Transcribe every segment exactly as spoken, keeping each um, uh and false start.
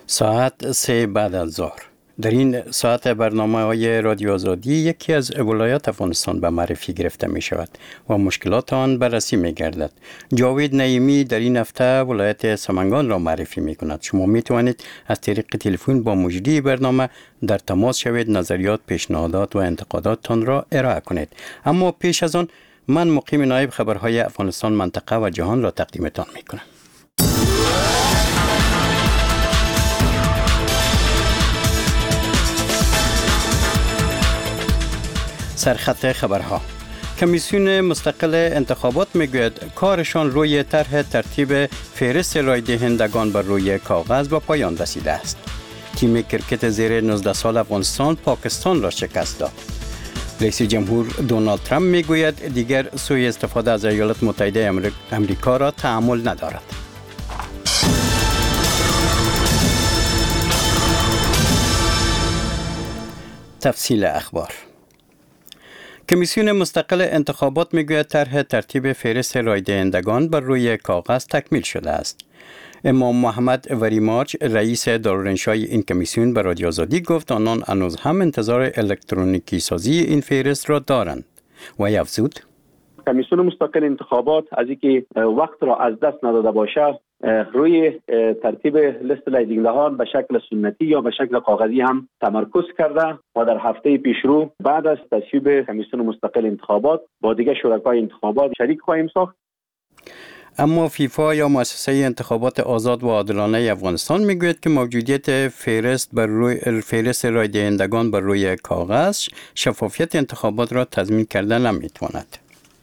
ساعت سه بعد از ظهر. در این ساعت برنامه های رادیو آزادی یکی از ولایات افغانستان به معرفی گرفته می شود و مشکلات آن بررسی می گردد. جاوید نعیمی در این هفته ولایت سمنگان را معرفی می کند. شما می توانید از طریق تلفن با مجری برنامه در تماس شوید، نظریات، پیشنهادات و انتقاداتتان را ارائه کنید. اما پیش از آن من مقیم نایب خبرهای افغانستان منطقه و جهان را تقدیمتان می کنم. سرخط خبرها. کمیسیون مستقل انتخابات میگوید کارشان روی طرح ترتیب فهرست رای دهندگان بر روی کاغذ به پایان رسیده است. تیم کرکت زیر نوزده سال افغانستان پاکستان را شکست داد. رئیس جمهور دونالد ترامپ میگوید دیگر سوء استفاده از ایالات متحده آمریکا را تحمل ندارد. تفصیل اخبار. کمیسیون مستقل انتخابات میگوید طرح ترتیب فهرست رای دهندگان بر روی کاغذ تکمیل شده است. امام محمد وریمارچ رئیس دارالانشای این کمیسیون به رادیو آزادی گفت آنان هنوز هم انتظار الکترونیکی سازی این فهرست را دارند و افزود کمیسیون مستقل انتخابات از اینکه وقت را از دست نداده باشد روی ترتیب لیست رایدهندگان به شکل سنتی یا به شکل کاغذی هم تمرکز کرده و در هفته پیشرو بعد از تصویب کمیسیون مستقل انتخابات با دیگر شرکای انتخابات شریک خواهیم ساخت. اما فیفا یا مؤسسه انتخابات آزاد و عادلانه افغانستان میگوید که موجودیت فهرست بر روی فهرست رای دهندگان بر روی کاغذ شفافیت انتخابات را تضمین کرده نمیتواند.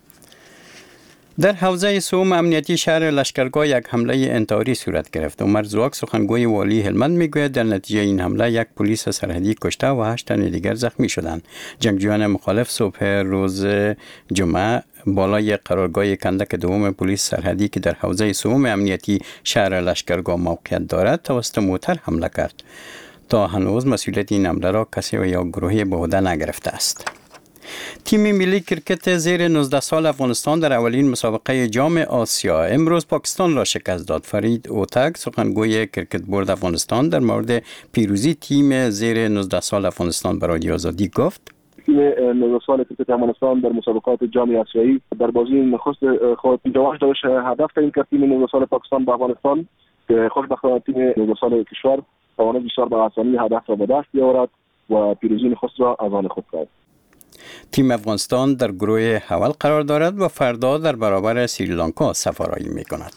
در حوزه سوم امنیتی شهر لشکرگاه یک حمله انتحاری صورت گرفت. عمر زواک سخنگوی والی هلمند میگوید در نتیجه این حمله یک پلیس سرحدی کشته و هشت تن دیگر زخمی شدند. جنگجویان مخالف صبح روز جمعه بالای قرارگاه کندک دوم پلیس سرحدی که در حوزه سوم امنیتی شهر لشکرگاه موقعیت دارد توسط موتر حمله کرد. تا هنوز مسئولیت این حمله را کسی و یا گروهی به عهده نگرفته است. تیم ملی کرکت زیر نوزده سال افغانستان در اولین مسابقه جام آسیا امروز پاکستان را شکست داد. فرید اوتک سخنگوی کرکت بورد افغانستان در مورد پیروزی تیم زیر نوزده سال افغانستان به رادیو آزادی گفت تیم نوزده سال کرکت افغانستان در مسابقات جام آسیایی در بازی نخست خود جواش داشت هدف تعیین کرد تیم نوزده سال پاکستان به افغانستان که خوشبختانه تیم نوزده سال کشور توانست بسیار به آسانی هدف را به دست بیاورد و پیروزی نخست را از آن خود کرد. تیم افغانستان در گروه اول قرار دارد و فردا در برابر سریلانکا سفارایی می کند.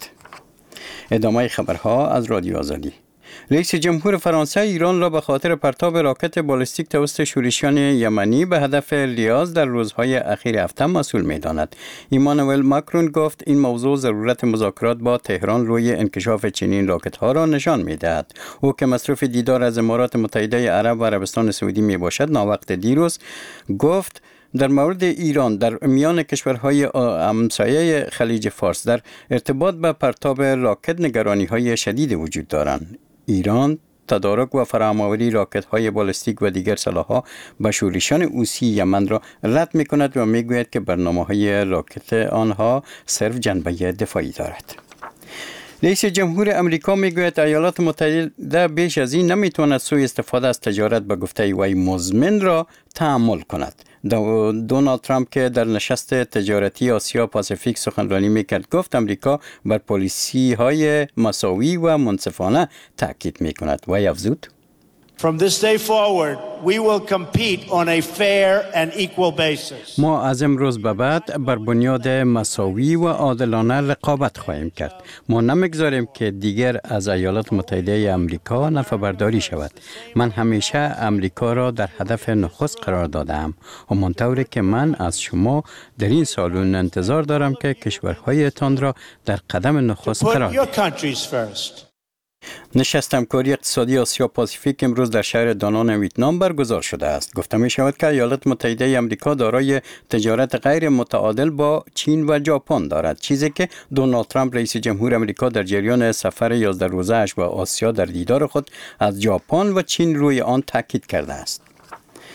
ادامه خبرها از رادیو آزادی. رئیس جمهور فرانسه ایران را به خاطر پرتاب راکت بالستیک توسط شورشیان یمنی به هدف لیاز در روزهای اخیر هفته مسئول می داند. ایمانوئل ماکرون گفت این موضوع ضرورت مذاکرات با تهران روی انکشاف چنین راکت ها را نشان می دهد. او که مصروف دیدار از امارات متحده عرب و عربستان سعودی می باشد ناوقت دیروز گفت در مورد ایران در میان کشورهای همسایه خلیج فارس در ارتباط به پرتاب راکت نگرانی‌های شدید وجود دارند. ایران تدارک و فراهم‌آوری راکت‌های بالستیک و دیگر سلاح‌ها به شورشیان حوثی یمن را رد می‌کند و می‌گوید که برنامه‌های راکت آنها صرف جنبه دفاعی دارد. رئیس جمهور امریکا میگوید ایالات متحده بیش از این نمیتواند سوء استفاده از تجارت به گفته وی مزمن را تحمل کند. دونالد ترامپ که در نشست تجارتی آسیا پاسیفیک سخنرانی میکرد گفت امریکا بر پالیسی های مساوی و منصفانه تاکید میکند و افزود From this day forward, we will compete on a fair and equal basis. ما از امروز به بعد بر بنیاد مساوی و عادلانه رقابت خواهیم کرد. ما نمیگذاریم که دیگر از ایالات متحده آمریکا نفع برداری شود. من همیشه امریکا را در هدف نخست قرار دادم. همانطوری که من از شما در این سالون انتظار دارم که کشورهایتان را در قدم نخست قرار دهید. نشست همکاری اقتصادی آسیا پاسیفیک امروز در شهر دانان ویتنام برگزار شده است. گفته می شود که ایالات متحده آمریکا دارای تجارت غیر متعادل با چین و ژاپن دارد، چیزی که دونالد ترامپ رئیس جمهور آمریکا در جریان سفر یازده روزه اش به آسیا در دیدار خود از ژاپن و چین روی آن تاکید کرده است.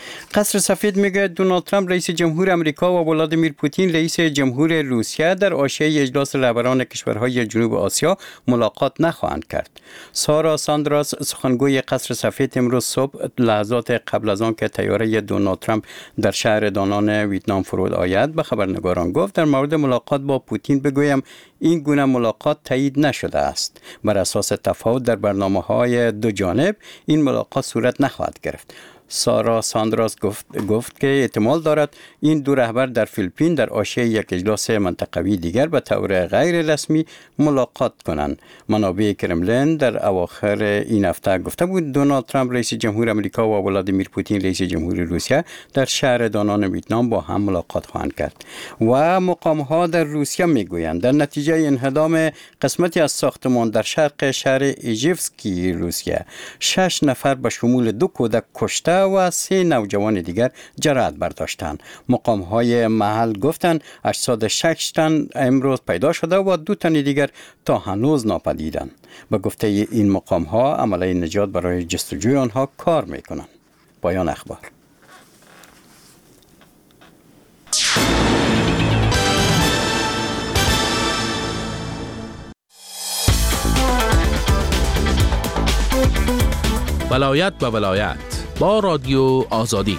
قصر سفید میگه دونالد ترامپ رئیس جمهور امریکا و ولادیمیر پوتین رئیس جمهور روسیه در حاشیه اجلاس رهبران کشورهای جنوب آسیا ملاقات نخواهند کرد. سارا ساندراس سخنگوی قصر سفید امروز صبح لحظات قبل از آن که طیاره دونالد ترامپ در شهر دانان ویتنام فرود آید به خبرنگاران گفت در مورد ملاقات با پوتین بگویم این گونه ملاقات تایید نشده است. بر اساس تفاوت در برنامه‌های دو جانب این ملاقات صورت نخواهد گرفت. سارا ساندراس گفت, گفت که احتمال دارد این دو رهبر در فیلیپین در حاشیه یک اجلاس منطقوی دیگر به طور غیر رسمی ملاقات کنند. منابع کرملین در اواخر این هفته گفته بود دونالد ترامپ رئیس جمهور امریکا و ولادیمیر پوتین رئیس جمهور روسیه در شهر دانان ویتنام با هم ملاقات خواهند کرد. و مقام‌ها در روسیه میگویند در نتیجه انهدام قسمتی از ساختمان در شرق شهر ایژیوسکی روسیه شش نفر به شمول دو کودک کشته و سه نوجوان دیگر جراحت برداشتند. مقام‌های محل گفتند اجساد شش تن امروز پیدا شده و دو تن دیگر تا هنوز ناپدیدند. به گفته این مقام‌ها عملیه نجات برای جستجوی آنها کار می‌کنند. پایان اخبار. ولایت به ولایت با رادیو آزادی.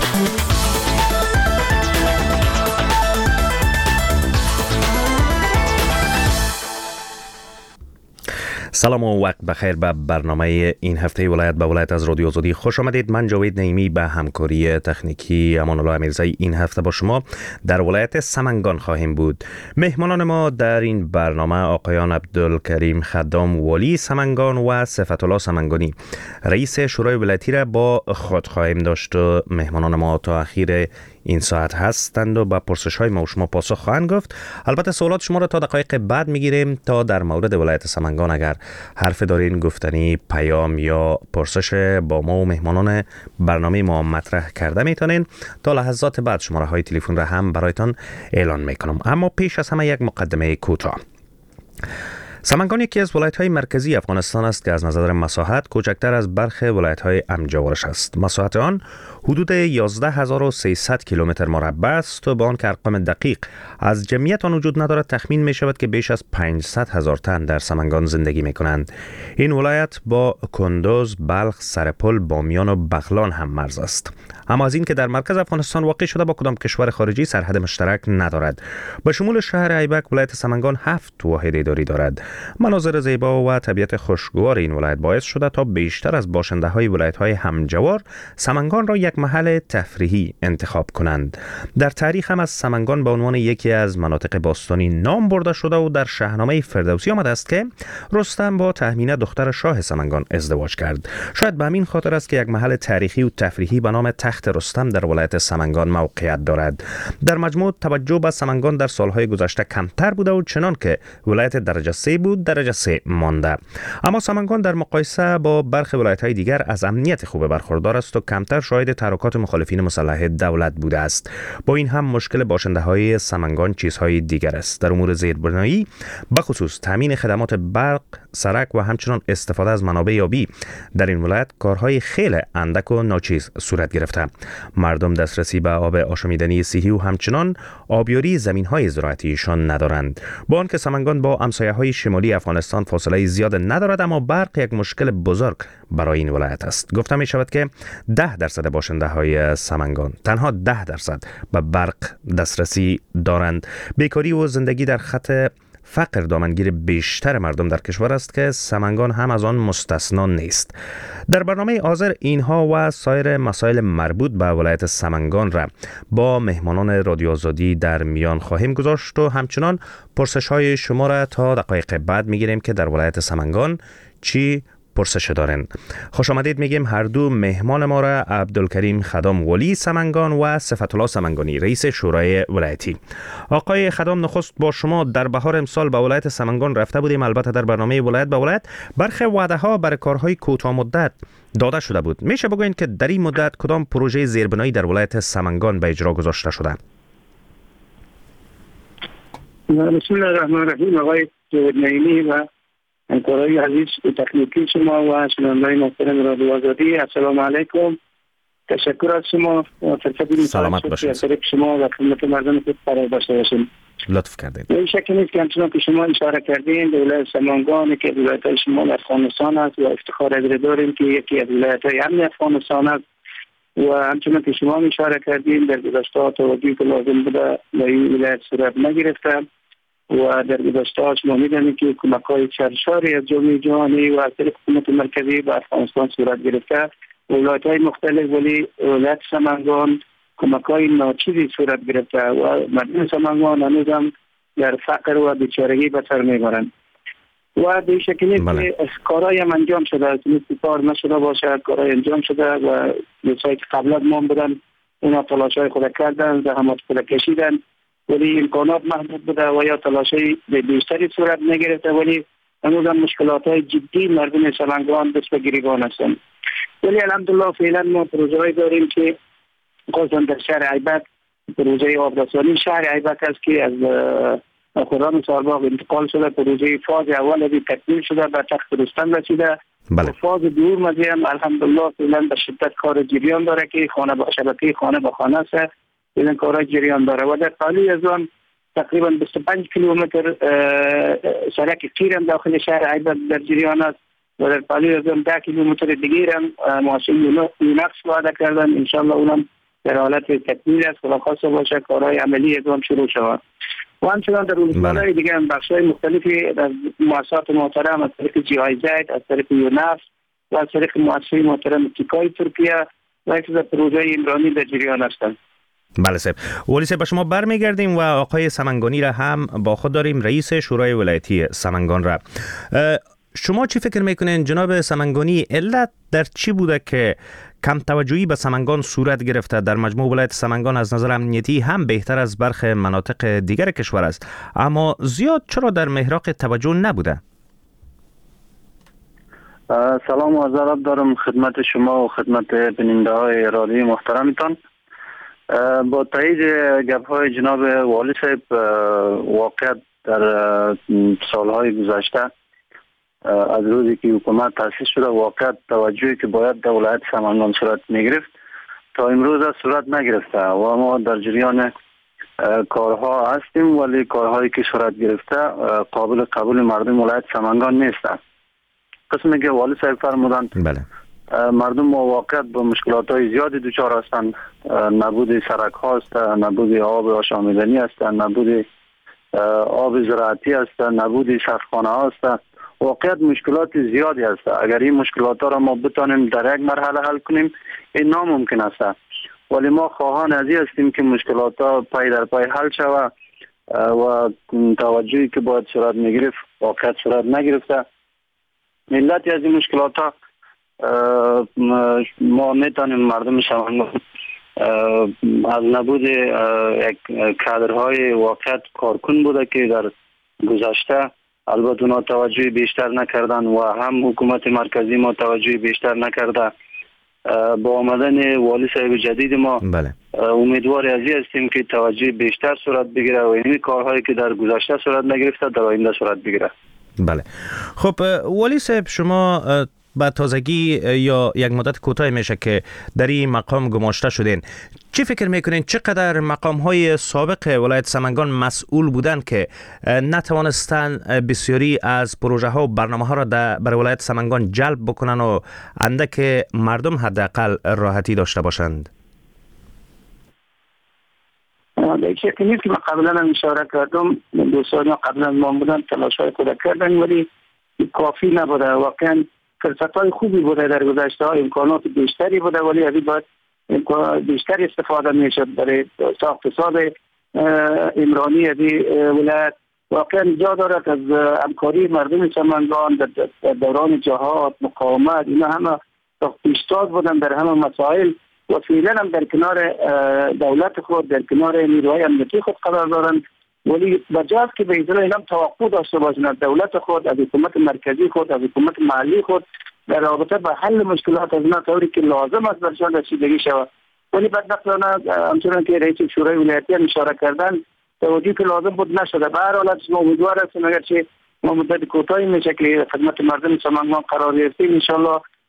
سلام و وقت بخیر به برنامه این هفته ولایت به ولایت از رادیو آزادی خوش آمدید. من جاوید نعیمی به همکاری تکنیکی امان الله امیرزایی این هفته با شما در ولایت سمنگان خواهیم بود. مهمانان ما در این برنامه آقایان عبدالکریم خدام والی سمنگان و صفت الله سمنگانی رئیس شورای ولایتی را با خود خواهیم داشت. مهمانان ما تا اخیر این ساعت هستند و با پرسش های ما و شما پاسخ خواهند گفت. البته سوالات شما را تا دقایق بعد میگیریم تا در مورد ولایت سمنگان اگر حرف دارین، گفتنی، پیام یا پرسش با ما و مهمانان برنامه ما مطرح کرده میتونین. تا لحظات بعد شماره های تلفن را هم برایتان اعلان میکنم. اما پیش از همه یک مقدمه کوتاه. سمنگان یکی از ولایت‌های مرکزی افغانستان است که از نظر مساحت کوچکتر از برخی ولایت‌های امجوارش است. مساحت آن حدود یازده هزار و سیصد کیلومتر مربع است و با آن که ارقام دقیق از جمعیت آن وجود ندارد تخمین می شود که بیش از پانصد هزار تن در سمنگان زندگی می کنند. این ولایت با کندوز، بلخ، سرپل، بامیان و بغلان هم مرز است. اما از این که در مرکز افغانستان واقع شده با کدام کشور خارجی سرحد مشترک ندارد. به شمول شهر ایبک ولایت سمنگان هفت واحد اداری دارد. مناظر زیبا و طبیعت خوشگوار این ولایت باعث شده تا بیشتر از باشنده‌های ولایت‌های همجوار سمنگان را یک محل تفریحی انتخاب کنند. در تاریخ هم از سمنگان به عنوان یکی از مناطق باستانی نام برده شده و در شاهنامه فردوسی آمده است که رستم با تهمینه دختر شاه سمنگان ازدواج کرد. شاید به همین خاطر است که یک محل تاریخی و تفریحی به نام تخت رستم در ولایت سمنگان موقعیت دارد. در مجموع توجه به سمنگان در سالهای گذشته کمتر بوده و چنان که ولایت درجه سه بود درجه سه مانده. اما سمنگان در مقایسه با برخی ولایت‌های دیگر از امنیت خوب برخوردار است و کمتر شاهد تحرکات مخالفین مسلح دولت بوده است. با این هم مشکل باشنده‌های سمنگان چیزهای دیگر است. در امور زیربنایی به خصوص تامین خدمات برق، سرک و همچنین استفاده از منابع آبی در این ولایت کارهای خیلی اندک و ناچیز صورت گرفته. مردم دسترسی به آب آشامیدنی صحی و همچنان آبیاری زمین‌های زراعتیشان ندارند. با آنکه سمنگان با همسایه‌های شمالی افغانستان فاصله زیاد ندارد اما برق یک مشکل بزرگ برای این ولایت است. گفته می شود که ده درصد باشنده های سمنگان تنها ده درصد به برق دسترسی دارند. بیکاری و زندگی در خط فقر دامنگیر بیشتر مردم در کشور است که سمنگان هم از آن مستثنا نیست. در برنامه حاضر اینها و سایر مسائل مربوط به ولایت سمنگان را با مهمانان رادیو آزادی در میان خواهیم گذاشت و همچنان پرسش های شما را تا دقایق بعد میگیریم که در ولایت سمنگان چی پرسش دارن. خوش آمدید میگیم هر دو مهمان ما را عبدالکریم خدام والی سمنگان و صفت الله سمنگانی رئیس شورای ولایتی. آقای خدام نخست با شما در بهار امسال به ولایت سمنگان رفته بودیم. البته در برنامه ولایت به ولایت برخی وعده ها برای کارهای کوتاه مدت داده شده بود. میشه بگوین که در این مدت کدام پروژه زیربنایی در ولایت سمنگان به اجرا گذاشته شده؟ بسم الله الرحمن الرحیم. آقای نعیمی و همکارای عزیز تکنیکی شما و شنوندگان محترم رادیو آزادی، السلام علیکم. تشکر از شما. فرصت سلامت باشید. شما و خدمت مردم خود قرار داشته باشیم. لطف کردید. این شکی نیست که همچنان که شما اشاره کردین ولایت سمنگان که ولایت شمال افغانستان است و افتخار از داریم که یکی از ولایت‌های امن افغانستان است و همچنان که شما اشاره کردین در گذشته توجهی که لازم بوده در این ولایت صورت نگرفته و در گذشته شما می‌دانید که کمک‌های سرشاری از جامعه جهانی و از طریق حکومت مرکزی به افغانستان صورت گرفته. ولایت‌های مختلف ولی ولایت سمنگان کمک‌های ناچیزی صورت گرفته و مردم سمنگان هنوز هم در فقر و بیچارگی به سر میبرند و به شکلی نیست که کارهای هم انجام شده است، نیست کار نشده باشه، کارهای انجام شده و دوستایی که قبل از ما بودن اونا تلاشای خود کردن، زحمات خود کشیدن ولی امکانات محدود بوده و یا تلاشای بیشتری صورت نگرفته ولی هنوز هم مشکلات‌های جدی مردم سمنگان دست به گریبان هستند. ولی الحمدلله فعلا ما پروژه‌ای داریم که خصوصا در شهر ایبک پروژه آبرسانی شهر ایبک است که از خرم سارباغ انتقال شده، پروژه فاز اول ابی تکمیل شده به تخت رستم رسیده. بله. فاز دوم از هم الحمدلله فعلا به شدت کار جریان داره که خانه با شبکه خانه با خانه است فعلا کار جریان داره و در پهلوی از آن تقریبا بیست و پنج کیلومتر سرک قیرم داخل شهر ایبک در جریان است و در پهلوی از آن ده کیلومتر دیگر هم ماشین یونکس وعده کردن انشاءالله اونم در حالت تکمیل است و خاصه باشه کارهای عملی اقدام شروع شود و همچنان در روزمره دیگه هم بخش‌های مختلفی از مؤسسات محترم از طریق جی آی زد از طریق یونفس و از طریق مؤسسه محترم تیکای ترکیه و یک پروژه عمرانی در جریان هستند. بله صاحب. ولی صاحب به شما برمیگردیم و آقای سمنگانی را هم با خود داریم، رئیس شورای ولایتی سمنگان را. شما چی فکر میکنین جناب سمنگانی علت در چی بوده که کم توجهی به سمنگان صورت گرفته؟ در مجموع ولایت سمنگان از نظر امنیتی هم بهتر از برخی مناطق دیگر کشور است اما زیاد چرا در محراق توجه نبوده؟ سلام و عرض ادب دارم خدمت شما و خدمت بیننده های رادیوی محترمتان. با تایید گپ های جناب والی صاحب واقعا در سالهای گذشته از روزی که حکومت تأسیس شده واقعا توجهی که باید در ولایت سمنگان صورت میگرفت تا امروز صورت نگرفته و ما در جریان کارها هستیم ولی کارهایی که صورت گرفته قابل قبول مردم ولایت سمنگان نیست. قسمی که والی صاحب فرمودند بله. مردم ما واقعا با مشکلات های زیادی دچار هستند، نبود سرک ها است، نبود آب آشامیدنی است، نبود آب زراعتی است، نبود سرخانه ها است. واقعا مشکلات زیادی است. اگر این مشکلات ها را ما بتانیم در یک مرحله حل کنیم این ناممکن است ولی ما خواهان ازی هستیم که مشکلات ها پای در پای حل شود و توجهی که باید صورت میگرفت واقعا صورت نگرفته. ملتی از این مشکلات ها ما میتونیم مردم سمنگان از نبود یک کادرهای واقعا کارکن بوده که در گذشته البته اونا توجه بیشتر نکردن و هم حکومت مرکزی ما توجه بیشتر نکرده. با آمدن والی صاحب جدید ما بله. امیدوار ازی هستیم که توجه بیشتر صورت بگیره و این کارهایی که در گذشته صورت نگرفته در آینده صورت بگیره. بله. خب والی صاحب شما با تازگی یا یک مدت کوتاه میشه که در این مقام گماشته شدین، چی فکر میکنین چقدر مقام های سابق ولایت سمنگان مسئول بودن که نتوانستن بسیاری از پروژه ها و برنامه ها را بر ولایت سمنگان جلب بکنن و اندک مردم حداقل راحتی داشته باشند؟ دیگه که نیست که من قبلا هم اشاره کردم دوستان قبلا ما بودن تلاش های خود کردن ولی کافی نبوده. واقعا فرصت های خوبی بوده در گذشته ها، امکانات بیشتری بوده ولی از این باید بیشتر استفاده میشد برای ساخت ساز عمرانی از ولایت. واقعا جا دارد از همکاری مردم سمنگان در دوران جهاد مقاومت اینا همه پیشتاز بودن در همه مسائل و فعلا هم در کنار دولت خود در کنار نیروهای امنیتی خود قرار دارند ولی بجاز که به اجرای اینم توقع داشته باشند دولت خود از حکومت مرکزی خود از حکومت محلی خود در رابطه با حل مشکلات از اینا طوری که لازم است برشان رسیدگی شود. ولی بدبختانه همچنان که رئیس شورای ولایتی هم اشاره کردن توجهی که لازم بود نشده. به هر حال ما امیدوار هستیم اگرچه ما مدت کوتاهی میشه که خدمت مردم سمنگان قرار گرفتیم ان شاء الله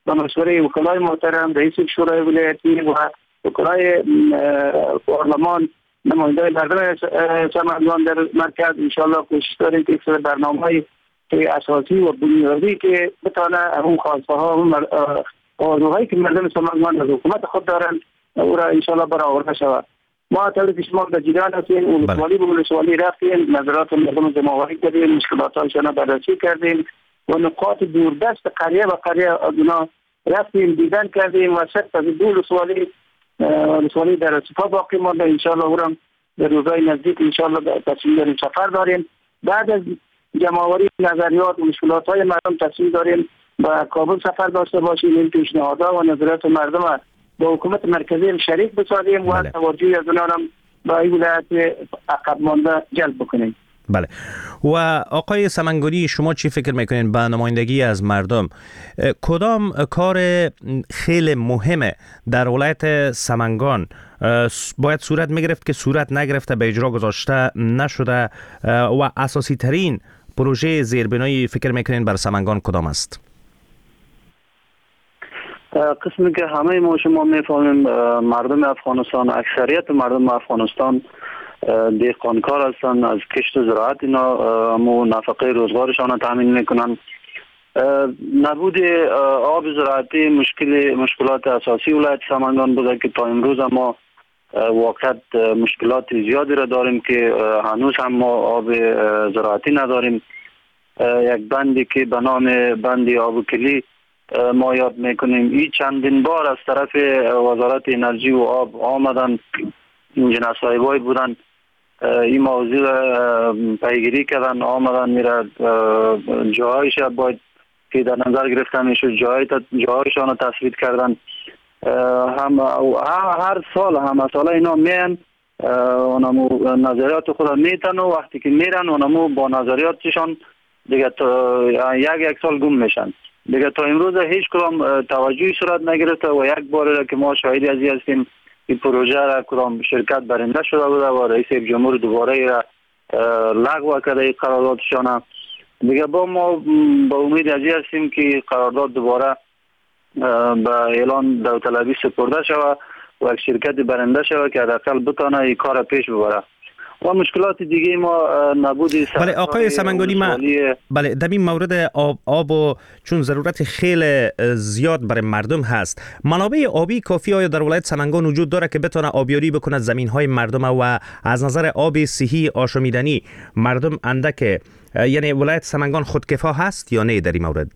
به مشوره وکلای محترم رئیس شورای ولایتی و وکلای پارلمان نماینده مردم سمنگان در مرکز انشالله کوشش داریم که برنامه‌های اساسی و بنیادی که بتونه اون خواسته ها و آرزوهایی که مردم سمنگان از حکومت خود دارن او را انشالله برآورده شود. ما طوری که شما در جیران هستیم ولسوالی به ولسوالی رفتیم، نظرات مردم جمع‌آوری کردیم، مشکلات‌هایشان را بررسی کردیم و نقاط دوردست قریه و قریه اونا رفتیم دیدن کردیم و شک از دو ولسوالی ولسوالی در صفا باقی مانده. انشالله او را در روزهای نزدیک انشالله تصمیم داریم سفر داریم. بعد از جمع‌آوری نظریات و مشکلات‌های مردم تصمیم داریم با کابل سفر داشته باشیم، این پیشنهادها و نظرات مردم با حکومت مرکزی شریک بسازیم و توجه از اونها هم با این ولایت عقب مانده جلب بکنیم. بله. و آقای سمنگانی شما چی فکر میکنین به نمایندگی از مردم کدام کار خیلی مهمه در ولایت سمنگان باید صورت میگرفت که صورت نگرفته به اجرا گذاشته نشده و اساسی ترین پروژه زیربنایی فکر میکنین بر سمنگان کدام است؟ قسمی که همه ما شما میفهمیم مردم افغانستان، اکثریت مردم افغانستان دهقانکار هستند، از کشت و زراعت اینا همو نفقه روزگارشان را تامین میکنن. نبود آب زراعتی مشکل مشکلات اساسی ولایت سمنگان بوده که تا امروز ما واقعا مشکلات زیادی را داریم که هنوز هم ما آب زراعتی نداریم. یک بندی که به نام بندی آب کلی ما یاد میکنیم، این چندین بار از طرف وزارت انرژی و آب آمدن، انجینر صاحبای بودن این موضوع پیگیری کردن، آمدن میره جایش باید که در نظر گرفته میشه جای جایشان رو تثبیت کردن. هم هر سال هم سال اینا میان اونمو نظریات خود میتن و وقتی که میرن اونمو با نظریاتشان دیگه تا یک یک سال گم میشن. دیگه تا امروز هیچ کدام توجهی صورت نگرفته و یک بار که ما شاهدی از این هستیم این پروژه را کدام شرکت برنده شده بوده و رئیس جمهور دوباره را لغو کرده این قراردادشان. دیگه با ما با امید از این هستیم که قرارداد دوباره به اعلان داوطلبی سپرده شود و یک شرکت برنده شود که حداقل بتونه این کار پیش ببره. و مشکلات دیگه ما نبودی. بله آقای سمنگانی، ما بله در این مورد آب آب و چون ضرورت خیلی زیاد برای مردم هست، منابع آبی کافی آیا در ولایت سمنگان وجود داره که بتونه آبیاری بکنه زمین های مردم و از نظر آب صحی آشامیدنی مردم اندک، یعنی ولایت سمنگان خودکفا هست یا نه در این مورد؟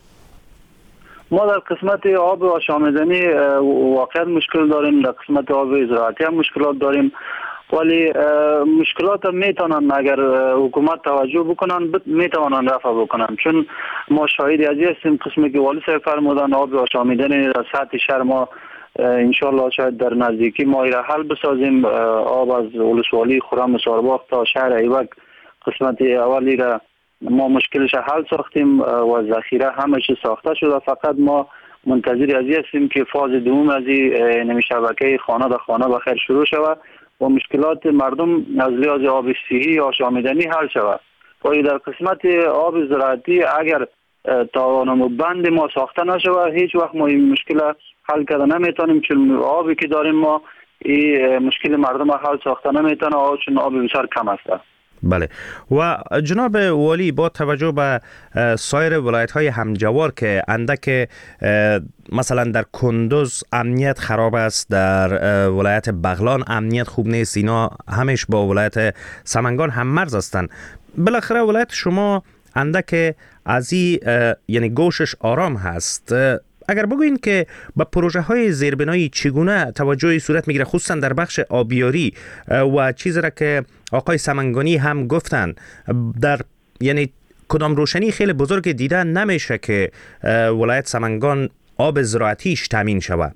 ما در قسمت آب آشامیدنی واقعا مشکل داریم، در قسمت آب زراعتی هم مشکلات داریم، ولی مشکلات میتونن اگر حکومت توجه بکنن میتونن رفع بکنن. چون ما شاهدی از این هستیم قسمی که والی صاحب فرمودن آب آشامیدنی در سطح شهر ما انشالله شاید در نزدیکی ما را حل بسازیم. آب از ولسوالی خرم سارباغ تا شهر ایوک قسمت اولی را ما مشکلش حل ساختیم و ذخیره همش ساخته شده، فقط ما منتظر از این هستیم که فاز دوم از این شبکه خانه به خانه بخیر شروع شود و مشکلات مردم از لحاظ آب صحی آشامیدنی حل شود. و در قسمت آب زراعتی اگر تا بند ما ساخته نشود هیچ وقت ما این مشکل حل کرده نمیتونیم، چون آبی که داریم ما این مشکل مردم حل ساخته نمیتونه چون آب بسیار کم است. بله. و جناب والی با توجه به سایر ولایت های همجوار که اندک مثلا در کندوز امنیت خراب است، در ولایت بغلان امنیت خوب نیست، اینا همش با ولایت سمنگان هم مرز هستند، بالاخره ولایت شما اندک از این یعنی گوشش آرام هست. اگر بگوین که با پروژه های زیربنایی چگونه توجهی صورت میگیره خصوصا در بخش آبیاری و چیزی را که آقای سمنگانی هم گفتن، در یعنی کدام روشنی خیلی بزرگ دیده نمیشه که ولایت سمنگان آب زراعتیش تامین شود؟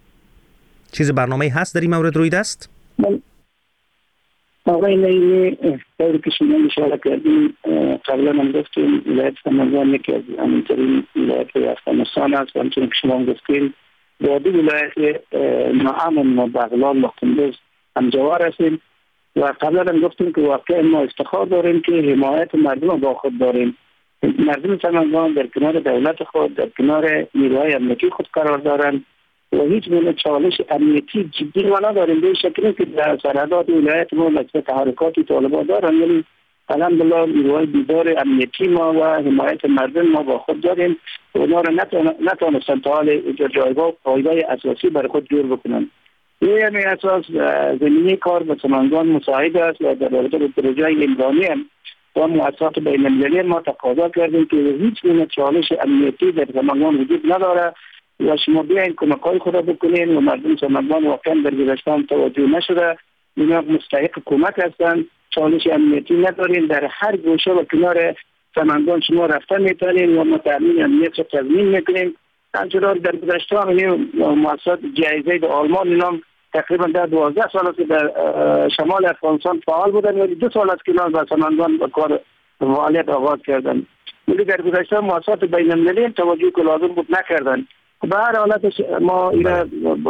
چیز برنامه هست در این مورد روی دست؟ آقای نیمی طوری که شما اشاره کردیم قبلا هم گفتیم ولایت سمنگان یکی از امن‌ترین ولایت افغانستان است و همچنین که شما گفتیم با دو ولایت ناامن و بغلان و کندوز همجوار هستیم و قبلا هم گفتیم که واقعا ما افتخار داریم که حمایت مردم با خود داریم مردم سمنگان در کنار دولت خود، در کنار نیروهای امنیتی خود قرار دارند و هیچ گونه چالش امنیتی جدی ما نداریم. به شکلی که در سرحدات ولایت ما مثل تحرکات طالبان دارن، یعنی الحمدلله نیروهای بیدار امنیتی ما و حمایت مردم ما با خود داریم و اونا را نتوانستن تا حال جایگاه و پایگاه اساسی برای خود جور بکنن. این همین اساس زمینه کار به سمنگان مساعد است و در رابطه با پروژه عمرانی هم و مؤسسات بین المللی ما تقاضا کردیم که هیچ گونه چالش امنیتی در سمنگان وجود نداره و شما بیاین کمک‌های خود را بکنین و مردم سمنگان واقعا در گذشته توجه نشده، اینا مستحق کمک هستند. چالش امنیتی ندارین، در هر گوشه و کنار سمنگان شما رفتن میتونین و ما تامین امنیت را تضمین میکنیم. همچنان در گذشته هم مؤسسات جایزه در آلمان اینا تقریبا در دوازده سال است که در شمال افغانستان فعال بودن ولی دو سال است که اینا به سمنگان با کار فعالیت آغاز کردن. ولی در گذشته مؤسسات بین المللی توجه که لازم بود نکردن. به هر حالت ما اینا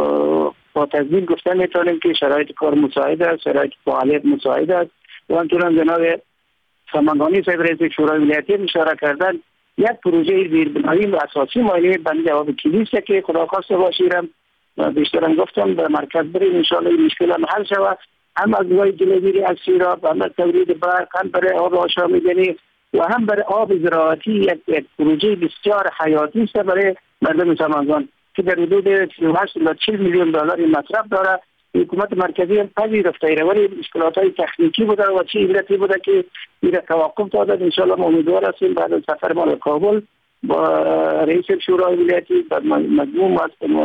با تضمین گفتن میتونیم که شرایط کار مساعد است، شرایط فعالیت مساعد است و همچنان جناب سمنگانی صاحب رئیس شورای ولایتی اشاره کردن یک پروژه زیربنایی و اساسی مالی بند جواب کلیسه که خدا خواسته باشیرم و بیشترم گفتم به مرکز بریم ان شاء الله این مشکل هم حل شود، هم از روی جلوگیری از سیراب، هم از تولید برق، هم برای آب آشامیدنی و هم برای آب زراعتی یک, یک پروژه بسیار حیاتی است برای مردم سمنگان که در حدود سی و هشت تا چهل میلیون دلار مصرف داره. حکومت مرکزی هم پذیرفته ایره ولی مشکلات‌های تکنیکی بوده و چه علتی بوده که ایره توقف داده. ان شاء الله ما امیدوار هستیم بعد از سفر ما به کابل با رئیس شورای ولایتی و مجموع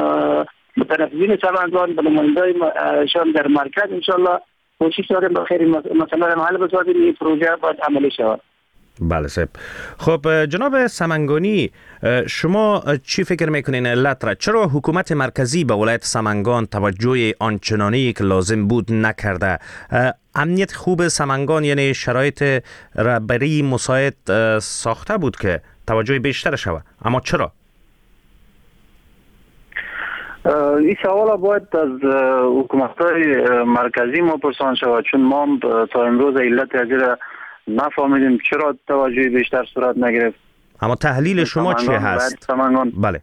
متنفذین سمنگان به نمایندای شان در مرکز ان شاء الله کوشش داریم به خیر مثلا حل بسازیم این پروژه باید عملی شود. بله صاحب. خب جناب سمنگانی، شما چی فکر میکنین علت را؟ چرا حکومت مرکزی به ولایت سمنگان توجه آنچنانی که لازم بود نکرده؟ امنیت خوب سمنگان یعنی شرایط رهبری مساعد ساخته بود که توجه بیشتر شود، اما چرا؟ این سوال باید از حکومت‌های مرکزی ما پرسان شود، چون ما تا امروز علت ازی را نفهمیدیم چرا توجه بیشتر صورت نگرفت. اما تحلیل شما چه هست؟ سمنگان بله.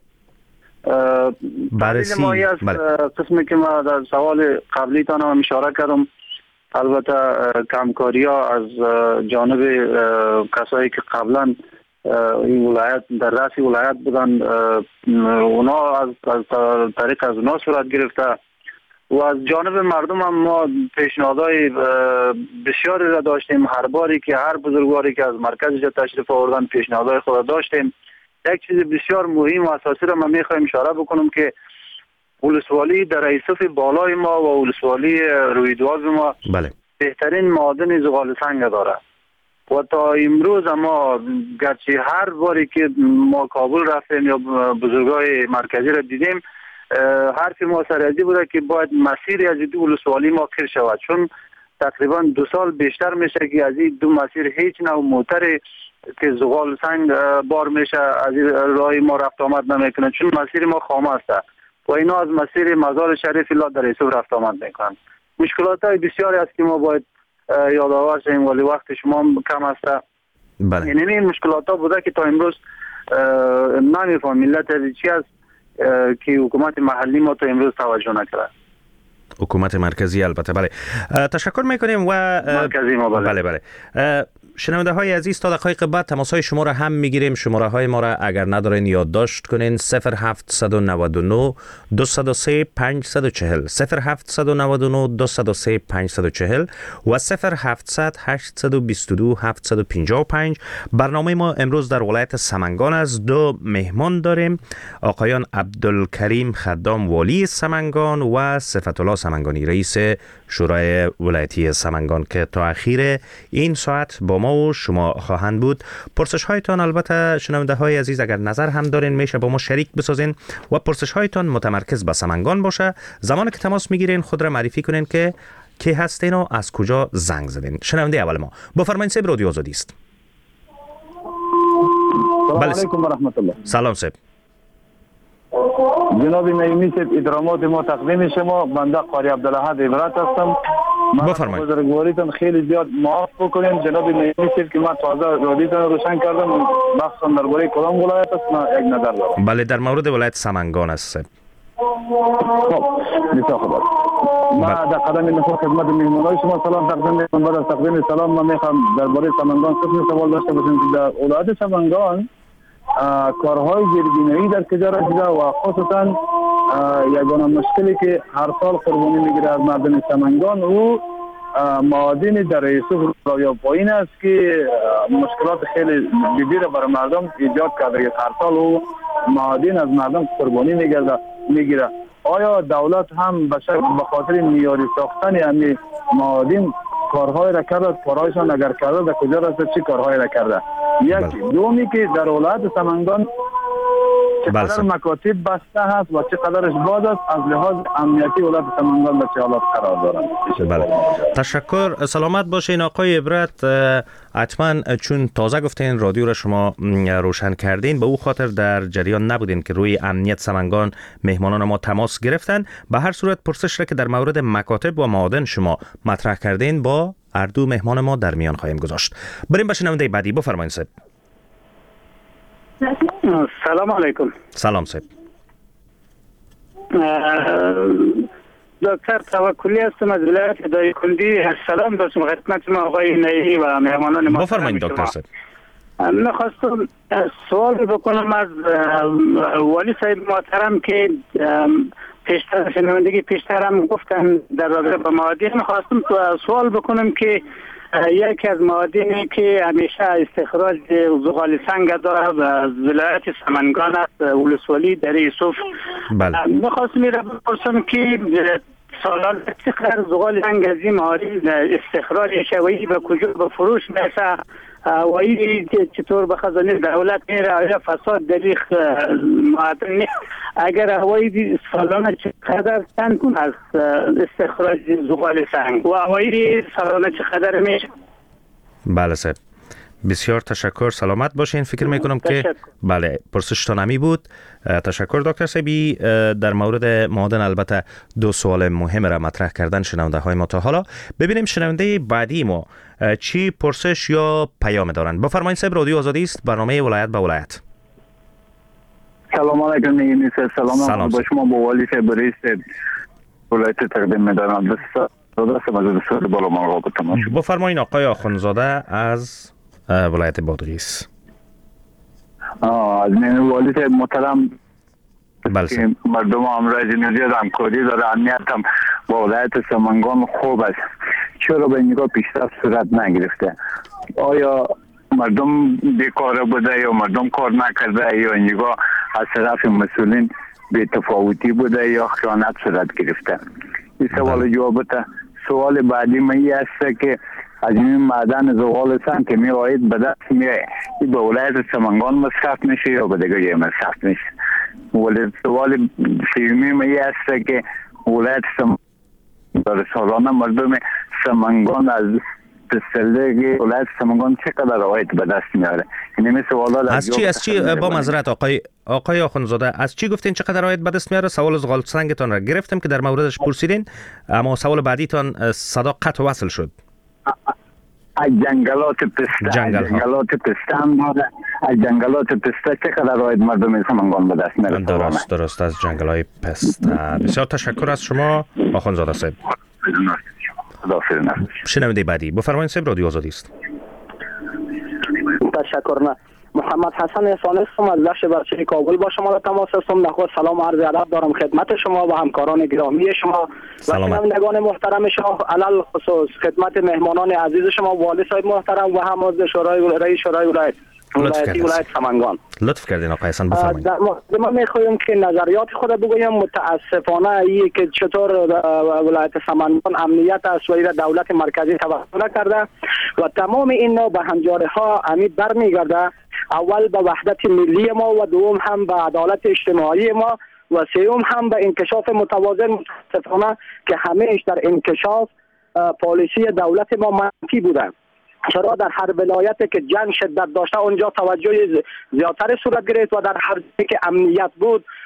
بررسی ما از بله. قسمی که ما در سوال قبلی تان هم اشاره کردم، البته کمکاری ها از جانب کسایی که قبلا این ولایت در رأس ولایت بودن، اونا از طریق از اونا صورت گرفته و از جانب مردم هم ما پیشنهادهای بسیاری را داشتیم. هر باری که هر بزرگواری که از مرکز جا تشریف آوردن پیشنهادهای خود داشتیم. یک چیز بسیار مهم و اساسی را من میخوایم اشاره بکنم که ولسوالی در ایسف بالای ما و ولسوالی رویدواب ما بله. بهترین معادن زغال سنگ داره و تا امروز ما گرچه هر باری که ما کابل رفتیم یا بزرگای مرکزی را دیدیم، حرف ما سرحدی بوده که باید مسیری از دو ولسوالی ما خیر شود، چون تقریبا دو سال بیشتر میشه که از این دو مسیر هیچ نوع موتر که زغال سنگ بار میشه از راه ما رفت آمد نمیکنه، چون مسیر ما خامه است و اینا از مسیر مزار شریف الله در ایسوف رفت آمد میکنن. مشکلات های بسیاری است که ما باید یادآور شیم ولی وقت شما کم است. بله. یعنی این مشکلات ها بوده که تا امروز نمیفهم ملت از چی است که حکومت محلی ما تا امروز توجه نکرده. حکومت مرکزی البته بله. تشکر میکنیم و مرکزی ما بله بله, بله. شنونده های عزیز تا دقایق بعد تماس های شما را هم میگیریم. شماره های ما را اگر ندارین یادداشت کنین صفر هفت نه نه دو صفر سه پنج چهار صفر صفر هفت نه نه دو صفر سه پنج چهار صفر و صفر هفتصد هشتصد و بیست و دو هفتصد و پنجاه و پنج. برنامه ما امروز در ولایت سمنگان است. دو مهمان داریم، آقایان عبدالکریم خدام والی سمنگان و صفت الله سمنگانی رئیس شورای ولایتی سمنگان که تا اخیر این ساعت با ما و شما خواهند بود. پرسش هایتان البته شنونده های عزیز اگر نظر هم دارین میشه با ما شریک بسازین و پرسش هایتان متمرکز به سمنگان باشه. زمانی که تماس میگیرین خود را معرفی کنین که کی هستین و از کجا زنگ زدین. شنونده اول ما بفرمایید. سیب رادیو آزادی است. سلام علیکم و رحمت الله. سلام سیب. جناب نعیمی صاحب ادرامات ما تقدیم شما. بنده قاری عبدالاحد عبرت هستم. بفرمایید. بزرگواریتان خیلی زیاد معاف بکنین جناب نعیمی صاحب که من تازه رادیوتان روشن کردم بخصوصا درباره کدام ولایت است من یک نظر دارم. بله در مورد ولایت سمنگان است. خب بسیار خوب. ما در قدم نخست خدمت مهمانان شما سلام تقدیم می‌کنم. بعد از تقدیم سلام من می‌خوام درباره سمنگان سه سوال داشته باشم که در ولایت سمنگان کارهای زیربنایی در کجا رسیده و خصوصا یگانه مشکلی که هر سال قربانی میگیره از مردم سمنگان او معادن در یوسف راویا پایین است که مشکلات خیلی جدی را برای مردم ایجاد کرده. هر سال او معادن از مردم قربانی میگیره میگیره آیا دولت هم به خاطر معیاری ساختن همین معادن کارهای را کرده؟ کارهایشان اگر کرده در کجا رسید؟ چه کارهایی را کرده؟ یک دومی که در ولایت سمنگان چقدر مکاتب بسته هست و چقدرش باز است از لحاظ امنیتی ولایت سمنگان به چه حالات قرار دارند؟ بله. تشکر. سلامت باشین آقای عبرت. حتما چون تازه گفتین رادیو را شما روشن کردین به او خاطر در جریان نبودین که روی امنیت سمنگان مهمانان ما تماس گرفتن. به هر صورت پرسش را که در مورد مکاتب و معادن شما مطرح کردین با اردو مهمان ما در میان خواهیم گذاشت. بریم به شنونده بعدی. بفرمایید صاحب. سلام علیکم. سلام صاحب. دکتر توکلی هستم از ولایت دایکنډي. سلام داشتم خدمت ما آقای نعیمی و مهمانان ما. بفرمایید دکتر صاحب. می‌خواستم سوال بکنم از والی صاحب محترم که پیشتر شنوندگی پیشترم گفتن در رابطه با معادن. می‌خواستم سوال بکنم که یکی از معادنی که همیشه استخراج زغال سنگ داره از ولایت سمنگان است ولسوالی در یوسف. بله. می‌خواستم میره بپرسم که سالانه چقدر زغال سنگ از این معادن استخراج شوی به کجا به فروش میشه و این چطور به خزانه دولت میره؟ آیا فساد در معادن اگر هوایی سالانه چقدر چند از استخراج زغال سنگ و هوایی سالانه چقدر میشه؟ بله صاحب بسیار تشکر. سلامت باشین. فکر میکنم که بله پرسشتان همی بود. تشکر دکتر صاحبی. در مورد معادن البته دو سوال مهم را مطرح کردن شنونده های ما تا حالا. ببینیم شنونده بعدی ما چی پرسش یا پیام دارن. بفرمایید صاحب. رادیو آزادی است، برنامه ولایت به ولایت. سلام علیکم. نیمی سلام, سلام با شما با والی صاحب رئیس ولایت تقدیم می‌دارم. دست از سر بالا ما را بتماشا. بفرمایید آقای آخوندزاده از ولایت بادغیس. از من والی صاحب محترم بله. مردم امروز نزدیک همکاری داره. امنیت هم با ولایت سمنگان خوب است. چرا به نگاه پیشرفت صورت نگرفته؟ آیا مردم بیکار بوده یا مردم کار نکرده یا نگاه از طرف مسئولین بی تفاوتی بوده یا خیانت صورت گرفته؟ این سوال جواب بده. سوال بعدی من این است که از این معدن زغال سنگ که می آید به دست می آید این به ولایت سمنگان مصرف میشه یا به دیگه جای مصرف میشه؟ ولی سوال سیومی من این است که ولایت سمنگان در سالانه مردم سمنگان از پسلگی ولایت سمنگان چقدر آید به دست میاره؟ این سوالات از چی از چی با معذرت آقای آقای آخوندزاده از چی گفتین چقدر آید به دست میاره؟ سوال زغال سنگتان را گرفتم که در موردش پرسیدین، اما سوال بعدیتان صدا قطع وصل شد. از جنگلات پسته جنگل جنگلات پسته هم از جنگلات پسته چقدر آید مردم سمنگان به دست میاره؟ درست درست از جنگلای پسته. بسیار تشکر از شما آخوندزاده صاحب. شنونده بعدی بفرمایید صاحب. رادیو آزادی است. تشکر. نه محمد حسن احسانی هستم از بخش بچه کابل با شما را تماس هستم. نخست سلام و عرض ادب دارم خدمت شما و همکاران گرامی شما و شنوندگان محترم شما، علل خصوص خدمت مهمانان عزیز شما والی صاحب محترم و هم عضو شورای رئیس شورای ولایت ولایتی ولایت سمنگان. لطف کردین آقای حسن بفرمایید. در مقدمه میخوایم که نظریات خود بگویم. متاسفانه ای که چطور ولایت سمنگان امنیت است و این دولت مرکزی توجه نکرده و تمام این نوع به هنجاره ها امید برمیگرده. اول به وحدت ملی ما و دوم هم به عدالت اجتماعی ما و سوم هم به انکشاف متوازن. متاسفانه که همیشه در انکشاف پالیسی دولت ما منفی بوده. چرا در هر ولایت که جنگ شدت داشته اونجا توجه زیادتر صورت گرفت و در هر جایی که امنیت بود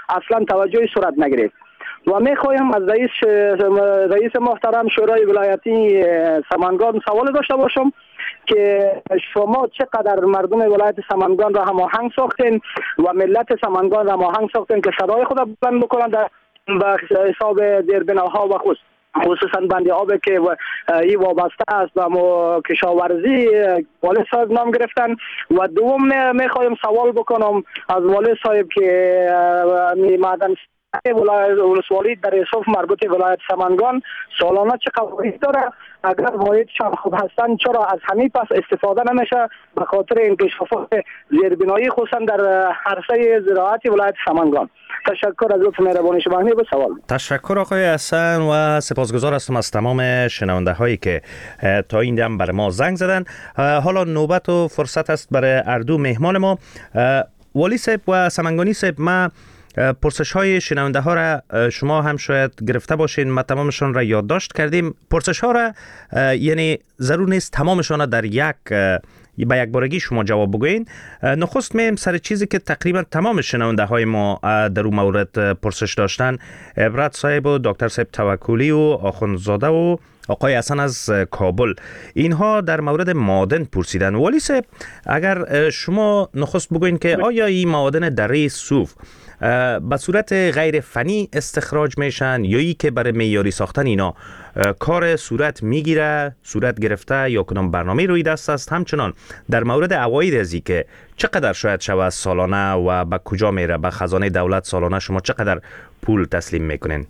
اصلا توجهی صورت نگرفت. و میخوایم از رئیس رئیس محترم شورای ولایتی سمنگان سوال داشته باشم که شما چقدر مردم ولایت سمنگان را هماهنگ ساختین و ملت سمنگان را هماهنگ ساختین که صدای خود بلند بکنند در حساب زیربناها و خصوص خصوصا بندی آب که این وابسته است و کشاورزی والد صاحب نام گرفتن. و دوم میخوایم سوال بکنم از والد صاحب که معدن ولسوالی در اصاف مربوط ولایت سمنگان سالانه چه قواعد داره؟ اگر واحدشان خوب هستن چرا از همین پس استفاده نمیشه به خاطر انکشافات زیربنایی خصوصا در عرصه زراعتی ولایت سمنگان؟ تشکر از لطف مهربانی شما. همین به سوال. تشکر آقای حسن و سپاسگزار هستم از تمام شنونده هایی که تا این دم بر ما زنگ زدن. حالا نوبت و فرصت است برای اردو مهمان ما. والی صاحب و سمنگانی صاحب، ما پرسش های شنونده ها را شما هم شاید گرفته باشین، ما تمامشان را یادداشت کردیم. پرسش ها را یعنی ضرور نیست تمامشان را در یک به یک بارگی شما جواب بگوین. نخست میم سر چیزی که تقریبا تمام شنونده های ما در اون مورد پرسش داشتن، عبرت صاحب و دکتر صاحب توکلی و آخوندزاده و آقای حسن از کابل، اینها در مورد معادن پرسیدن. والی صاحب، اگر شما نخست بگوین که آیا این معادن دره صوف به صورت غیر فنی استخراج میشن یا ای که برای معیاری ساختن اینا کار صورت میگیره، صورت گرفته یا کدام برنامه روی دست است؟ همچنان در مورد عواید ازی که چقدر شاید شود سالانه و به کجا میره، به خزانه دولت سالانه شما چقدر پول تسلیم میکنین؟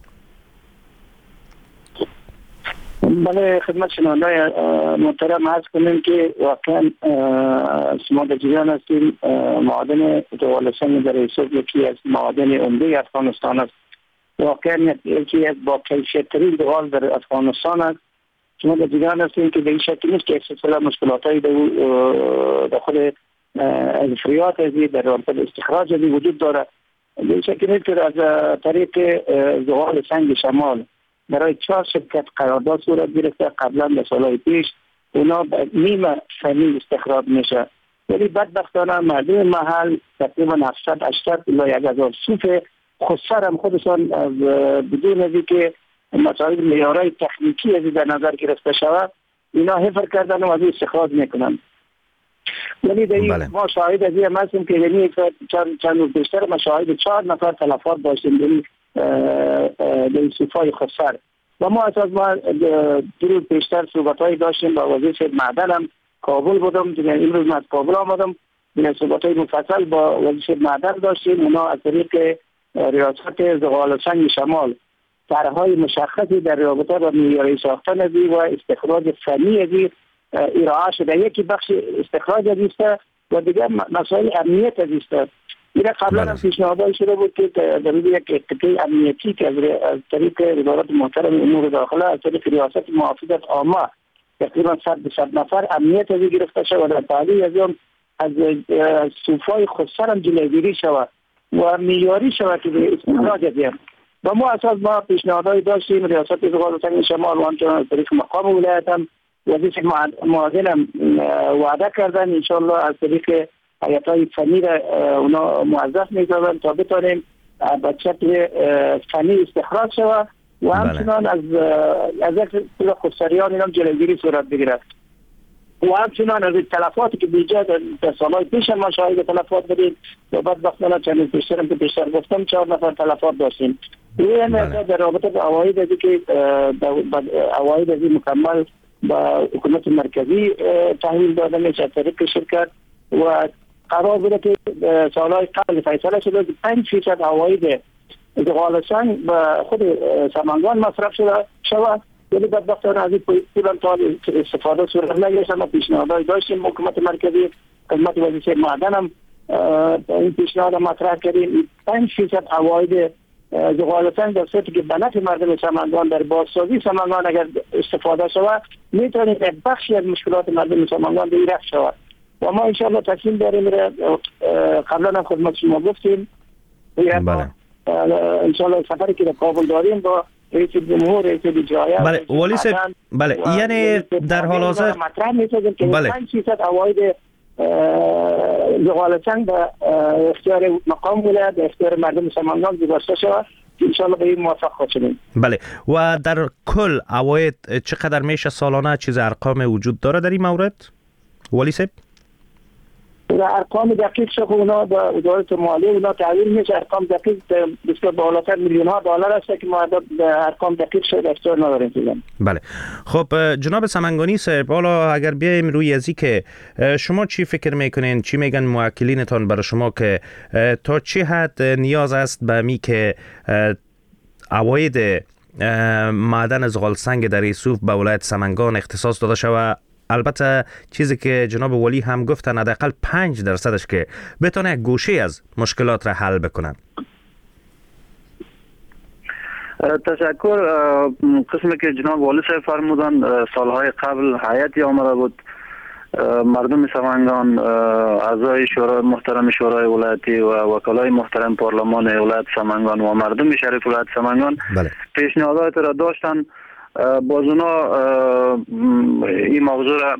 بله، خدمت شنوندگان محترم عرض کنیم که واقعا شما در جریان هستیم. معادن دوالسنگ در ایسوف یکی از معادن عمده افغانستان است. واقعا یکی از با کیفیت ترین دوال در افغانستان است. شما در جریان هستیم که به این شکل نیست که سلسله مشکلات های در خود افریات ازی در رابطه استخراج ازی وجود داره. به این شکل نیست که از طریق زغال سنگ شمال برای چهار شرکت قرارداد صورت گرفته قبلا در سالهای پیش، اونا نیمه فنی استخراج میشه، ولی بدبختانه مردم محل تقریبا هفتصد هشتصد الی یک هزار صوف خودسر هم خودشان بدون ازی که مسائل معیارهای تکنیکی ازی در نظر گرفته شود اینا حفر کردن و از استخراج میکنن. ولی در این ما شاهد ازی هم هستیم که یعنی چند چند روز بیشتر ما شاهد چهار نفر تلفات داشتیم در این صوفای خودسر و ما اساس ما دو روز بیشتر صحبت‌های داشتیم با وزیر معدن هم کابل بودم، دیگه امروز من از کابل آمدم، دیگه صحبت‌های مفصل با وزیر معدن داشتیم. اونا از طریق ریاست زغال سنگ شمال طرح‌های مشخصی در رابطه با معیاری ساختن ازی و استخراج فنی ازی ارائه شده. یکی بخش استخراج ازی است و دیگه مسائل امنیت ازی است. این قبلا هم پیشنهادات شده بود که در مورد یک اتفاقی امنیتی که از طریق وزارت محترم امور داخله از طریق ریاست محافظت عامه تقریبا صد به صد نفر امنیت ازی گرفته شود و در تعلیق از اون از صوفای خودسر هم جلوگیری شود و معیاری شود که به استخراج ازی هم. و ما اساس ما پیشنهادهای داشتیم ریاست زغال سنگ شمال و همچنان از طریق مقام ولایت هم وزیر معدن هم وعده کردن انشاءالله از طریق حیاتهای فنی را اونا موظف می‌کنن تا بتونیم به شکل فنی استخراج شود و همچنان از از یک طرف خودسریان اینم جلوگیری صورت بگیرد و همچنان از تلفاتی که بیجا در سالهای پیش ما شاهد تلفات بودیم و بدبختانه چند پیشترم که بیشتر گفتم چهار نفر تلفات داشتیم. این در رابطه با عواید ازی که عواید ازی مکمل با حکومت مرکزی تحویل داده میشه از طریق شرکت و قرار بوده که سالهای قبل فیصله شده که پنج فیصد عواید زغال سنگ به خود سمنگان مصرف شده شود، ولی بدبختانه از این پول تا استفاده صورت نگرفت. ما پیشنهادهای داشتیم حکومت مرکزی، خدمت وزیر معدن هم این پیشنهاد مطرح کردیم پنج فیصد عواید زغال سنگ در صورتی که به نفع مردم سمنگان در بازسازی سمنگان اگر استفاده شود میتونید یک بخشی از مشکلات مردم سمنگان به این رفع شود و ما انشاءالله تصمیم داریم قبلا هم خدمت شما گفتیم بله انشاءالله سفری که در کابل داریم با رئیس جمهور رئیس اجرایی بله والی صاحب بله یعنی در حال حاضر مطرح می‌سازیم که پنج فیصد عواید زغالسنگ به اختیار مقام ولایت به اختیار مردم سمنگان گذاشته شود. انشالله به این موفق خواهیم. بله، و در کل عواید چقدر میشه سالانه؟ چیز ارقام وجود داره در این مورد ولی صاحب؟ ارقام دقیق شو اونا با وزارت مالیه اونا تعیین میشه. ارقام دقیق بسیار بالاتر میلیون ها دلار است که ما ارقام دقیق شده اختیار نداریم. بله. خب جناب سمنگانی صاحب، حالا اگر بیایم روی ازی که شما چی فکر میکنین، چی میگن موکلینتان برای شما که تا چه حد نیاز است به می که عواید معدن زغالسنگ در یوسف به ولایت سمنگان اختصاص داده شود؟ البته چیزی که جناب ولی هم گفتن حداقل پنج درصدش که بتونه یک گوشه از مشکلات را حل بکنن. تشکر. قسمی که جناب والی صاحب فرمودن سالهای قبل هیئتی آمده بود، مردم سمنگان، اعضای شورای محترم شورای ولایتی و وکلای محترم پارلمان ولایت سمنگان و مردم شریف ولایت سمنگان بله. پیشنهادات را داشتن. باز اونا این موضوع را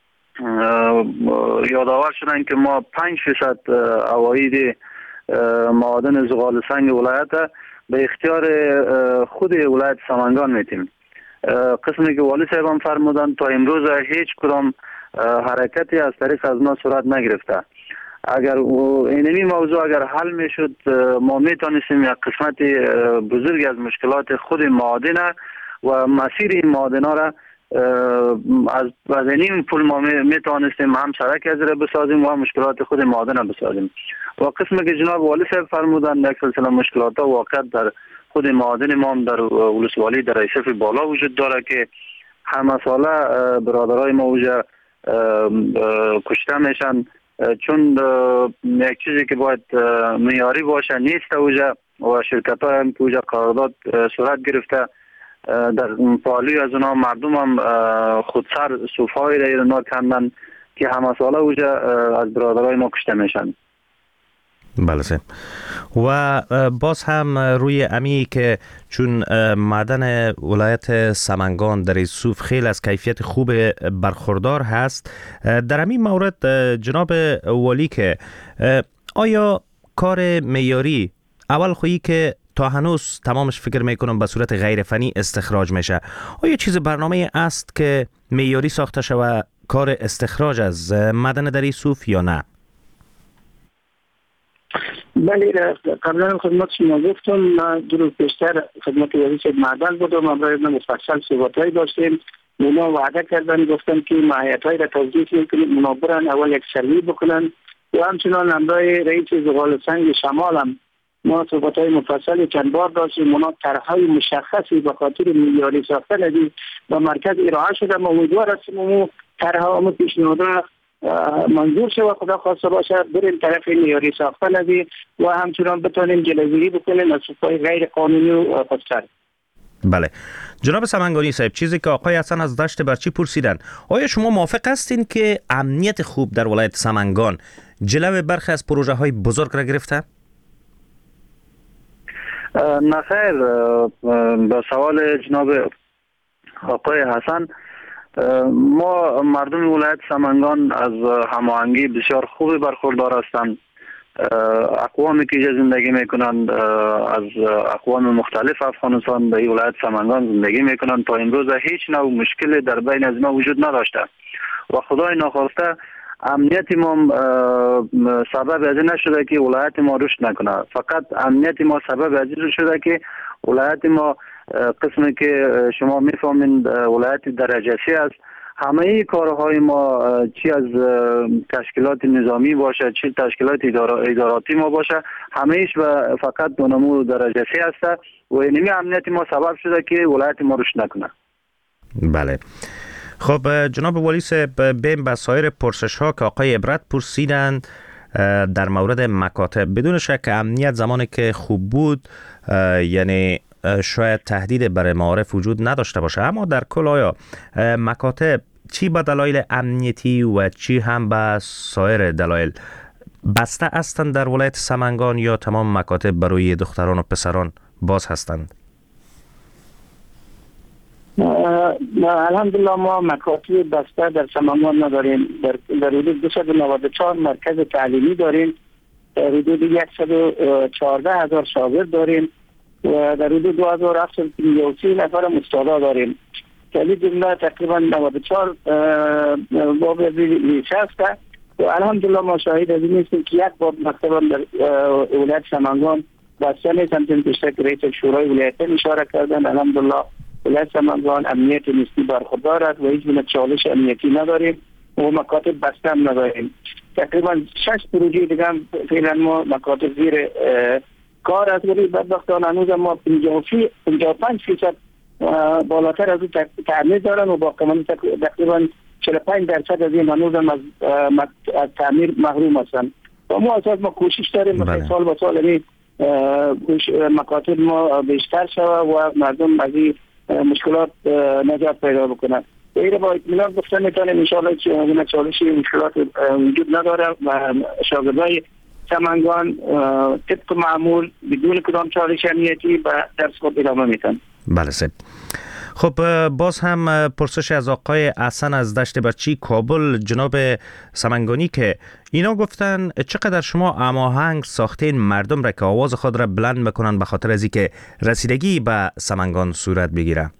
یادآور شدن که ما پنج فیصد عواید معادن زغالسنگ ولایت به اختیار خود ولایت سمنگان میتیم. قسمی که والی صاحب هم فرمودن تا امروز هیچ کدام حرکتی از طریق از ما صورت نگرفته. اگر اینمی موضوع اگر حل میشد ما میتونستیم یک قسمت بزرگی از مشکلات خود معادن و مسیر این معادنا را از از این پول ما میتونستیم هم سرک از را بسازیم و هم مشکلات خود معادن را بسازیم. و قسمی که جناب والی صاحب فرمودن یک سلسله مشکلات ها واقع در خود معادن ما در ولسوالی در ایسف بالا وجود داره که همه ساله برادرای ما اوجا کشته میشن چون یک چیزی که باید معیاری باشه نیست اوجا و شرکت ها هم که اوجا قرارداد صورت گرفته در پالوی از اونا مردم هم خودسر صوفهای را ایران کندن که همه ساله اوجا از برادرای ما کشته میشن. بله سه. و باز هم روی امی که چون معدن ولایت سمنگان در یوسف خیلی از کیفیت خوب برخوردار هست، در همین مورد جناب ولی که آیا کار معیاری اول خویی که تا هنوز تمامش فکر میکنم به صورت غیر فنی استخراج میشه، آیا چیز برنامه است که معیاری ساخته شود کار استخراج از معدن در یوسف یا نه؟ بله، قبلا خدمت شما گفتم من دو روز پیشتر خدمت وزیر معدن بودم، امروز مفصل صحبت‌هایی داشتیم. اونا وعده کردن گفتن که ماهیت‌های را توضیح می‌کنیم، اونا برن اول یک سروی بکنن و همچنان امروز رئیس زغالسنگ شمال هم ما صحبت‌های مفصل چند بار داشتیم. اونا طرح‌های مشخصی به خاطر معیاری ساختن از و مرکز ارائه شده. ما امیدوار هستیم اون طرح‌ها و پیشنهادها منظور شود، خدا خواسته باشه بریم طرف معیاری ساختن از و همچنان بتونیم جلوگیری بکنیم از سوپای غیر قانونی و خودسر. بله جناب سمنگانی صاحب، چیزی که آقای حسن از دشت برچی پرسیدن، آیا شما موافق هستین که امنیت خوب در ولایت سمنگان جلو برخی از پروژه های بزرگ را گرفته؟ نه خیر، به سوال جناب آقای حسن، ما مردم ولایت سمنگان از هماهنگی بسیار خوبی برخوردار هستند. اقوامی که زندگی میکنند از اقوام مختلف افغانستان به ولایت سمنگان زندگی میکنند تا امروز هیچ نوع مشکلی در بین از ما وجود نداشته و خدای ناخواسته امنیت ما سبب از این نشده که ولایت ما رشد نکنه. فقط امنیت ما سبب از این شده که ولایت ما قسمی که شما میفهمین ولایت درجه سه است. همه کارهای ما چی از تشکیلات نظامی باشه چی تشکیلات اداراتی ما باشه همهش و فقط دو نمو درجه سه است و اینمی امنیت ما سبب شده که ولایت ما رشد نکنه. بله خب جناب ولی صاحب، بیم به سایر پرسش ها که آقای عبرت پرسیدند در مورد مکاتب، بدون شک امنیت زمانی که خوب بود یعنی شاید تهدید برای معارف وجود نداشته باشه، اما در کل آیا مکاتب چی به دلایل امنیتی و چی هم به سایر دلایل بسته هستند در ولایت سمنگان یا تمام مکاتب برای دختران و پسران باز هستند؟ الحمدلله ما مکاتب بسته در سمنگان نداریم. در در حدود دویست و نود و چهار مرکز تعلیمی داریم، در حدود صد و چهارده هزار شاگرد داریم و در حدود دو هزار و هفتصد و پنجاه و سه نفر مستعد داریم. کلی جمله تقریبا نود و چهار باب لیسه است و الحمدلله ما شاهد از این هستیم که یک باب مکتب در ولایت سمنگان بسته نیست. همچنین پیشتر که رئیس شورای ولایت اشاره کردن، الحمدلله ولایت سمنگان امنیت نسبی برخوردار است و هیچ گونه چالش امنیتی نداریم و مکاتب بسته هم نداریم. تقریبا شش پروژه دیگه هم فعلا ما مکاتب زیر کار است، ولی بدبختانه هنوز ما پنجاه و پنج فیصد بالاتر از این تعمیر دارن و با کمال تقریبا چهل و پنج درصد از این هنوز هم از, از تعمیر محروم هستند. و ما اساس ما کوشش داریم مثل سال با سال یعنی مکاتب ما بیشتر شود و مردم از این مشکلات نجات پیدا بکنند. غیر با اطمینان گفتن میتونیم انشاءالله چه چالشی مشکلات وجود نداره و شاگردای سمنگان طبق معمول بدون کدام چالش امنیتی به درس خود ادامه میتن. بله سه. خب باز هم پرسش از آقای حسن از دشت بچی کابل جناب سمنگانی که اینا گفتن چقدر شما هماهنگ ساختین مردم را که آواز خود را بلند بکنن به خاطر از اینکه رسیدگی به سمنگان صورت بگیره؟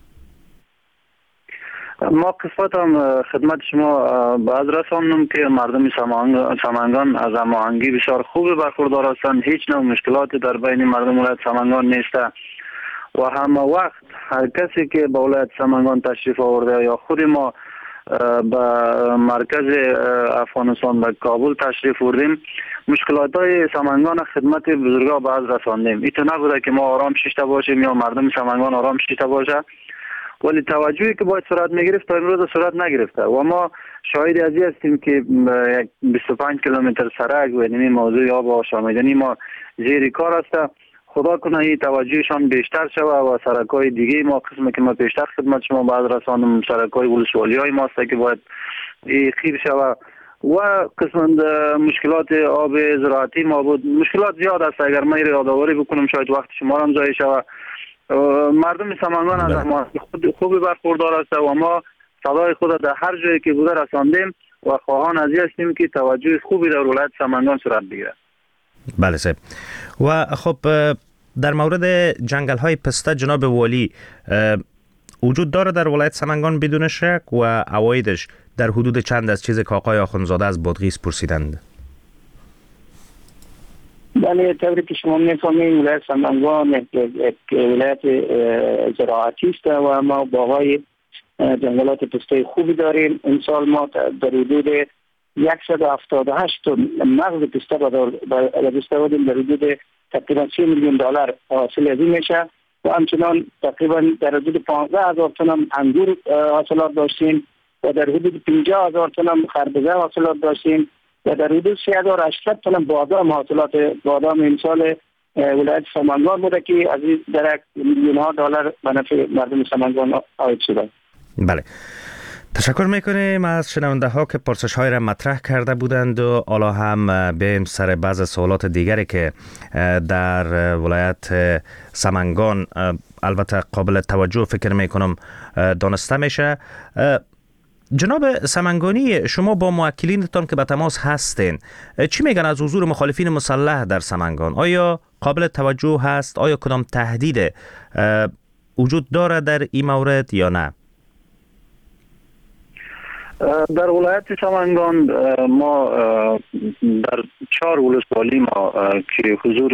ما قسمت هم خدمت شما باز رساندم که مردم سمنگان از هماهنگی بسیار خوب برخوردار هستند. هیچ نوع مشکلاتی در بین مردم ولایت سمنگان نیست و همه وقت هر کسی که به ولایت سمنگان تشریف آورده یا خود ما به مرکز افغانستان به کابل تشریف آوردیم مشکلات های سمنگان خدمت بزرگا باز رساندیم. این تو نبوده که ما آرام شیشته باشیم یا مردم سمنگان آرام شیشته باشه، ولی توجهی که باید صورت میگرفت تا امروز صورت نگرفته و ما شاهد ازی هستیم که بیست و پنج کیلومتر سرک و این موضوع آب و آشامیدنی ما زیر کار است. خدا کنه این توجهشان بیشتر شود و سرکای دیگه ما قسمی که ما پیشتر خدمت شما باید رساندم سرکای ولسوالی های ماست که باید خیر شود و قسم مشکلات آب زراعتی ما بود مشکلات زیاد است. اگر ما یادآوری بکنم شاید وقت شما هم ضایع شود. مردم سمنگان از ما خود خوبی برخوردار است و ما صدای خود در هر جایی که بوده رساندیم و خواهان ازی هستیم که توجه خوبی در ولایت سمنگان صورت بگیرد. بله سه. و خب در مورد جنگل های پسته جناب والی وجود داره در ولایت سمنگان بدون شک و عوایدش در حدود چند از چیز که آقای آخوندزاده از بادغیس پرسیدند؟ بله طوری که شما میفهمید ولایت سمنگان یک ولایت زراعتی است و ما باغای جنگلات پسته خوبی داریم. این سال ما در حدود صد و هفتاد و هشت تن مغز پسته به دست آوردیم در حدود تقریبا سی میلیون دلار حاصل از این میشه و همچنان تقریبا در حدود پانزده هزار تن هم انگور حاصلات داشتیم و در حدود پنجاه هزار تن هم خربزه حاصلات داشتیم و در حدود سه هزار و هشتصد تن هم بادام حاصلات بادام امسال ولایت سمنگان بوده که از این در میلیون ها دلار به نفع مردم سمنگان عاید شده. بله تشکر میکنیم از شنونده ها که پرسش های را مطرح کرده بودند و حالا هم بریم سر بعض سوالات دیگری که در ولایت سمنگان البته قابل توجه فکر میکنم دانسته میشه. جناب سمنگانی شما با موکلینتان که به تماس هستین چی میگن از حضور مخالفین مسلح در سمنگان؟ آیا قابل توجه هست؟ آیا کدام تهدید وجود داره در این مورد یا نه؟ در ولایت سمنگان ما در چهار ولسوالی ما که حضور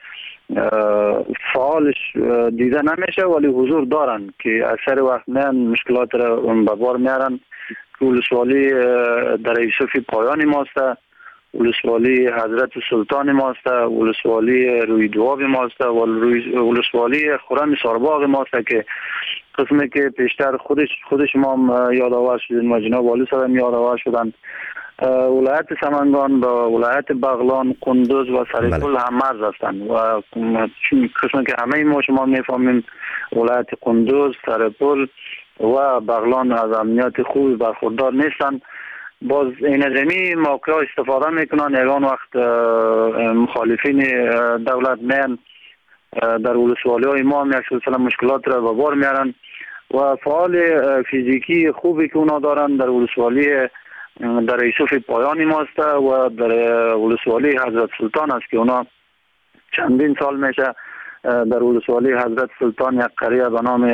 فعالش دیده نمیشه ولی حضور دارن که اکثر وقت میان مشکلات را به بار میارن. ولسوالی در یوسفی پایانی ماست، ولسوالی حضرت سلطان ماست، ولسوالی روی دواب ماست و ولسوالی خرم سارباغ ماست که قسمی که پیشتر خودش خودش ما یادآور شدیم و جناب والی صاحب یادآور شدن. ولایت سمنگان با ولایت بغلان، قندوز و سرپل هم مرز هستند و قسمی که همه ما شما میفهمیم ولایت قندوز، سرپل و بغلان از امنیت خوبی برخوردار نیستند. باز این از این موقع استفاده میکنن یگان وقت مخالفین دولت میان در ولسوالی های ما هم یک سلسله مشکلات را به بار میارن و فعال فیزیکی خوبی که اونا دارن در ولسوالی در یوسف پایانی ماست و در ولسوالی حضرت سلطان است که اونا چندین سال میشه در ولسوالی حضرت سلطان یک قریه به نام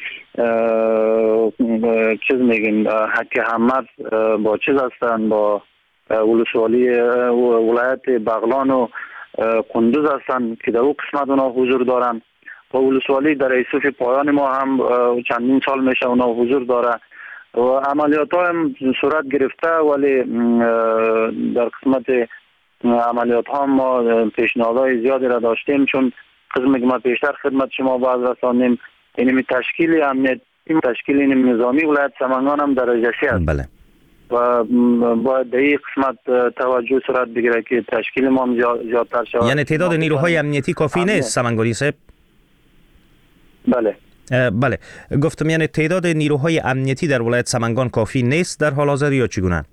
چیز میگیم حق حمد با چیز هستن، با ولسوالی ولایت بغلان و قندوز هستن که در او قسمت اونا حضور دارن. و ولسوالی در یوسف پایان ما هم چندین سال میشه اونا حضور داره و عملیات ها هم صورت گرفته، ولی در قسمت عملیات ها ما پیشنهادهای زیادی را داشتیم، چون قسمی که ما پیشتر خدمت شما باز رساندیم این تشکیل امنیت تشکیل این نظامی ولایت سمنگان هم درجه سی است. بله. و باید در این قسمت توجه صورت بگیره که تشکیل ما زیادتر شود. یعنی تعداد نیروهای امنیتی کافی نیست سمنگانی صاحب؟ بله. بله گفتم یعنی تعداد نیروهای امنیتی در ولایت سمنگان کافی نیست در حال حاضر یا چگونه؟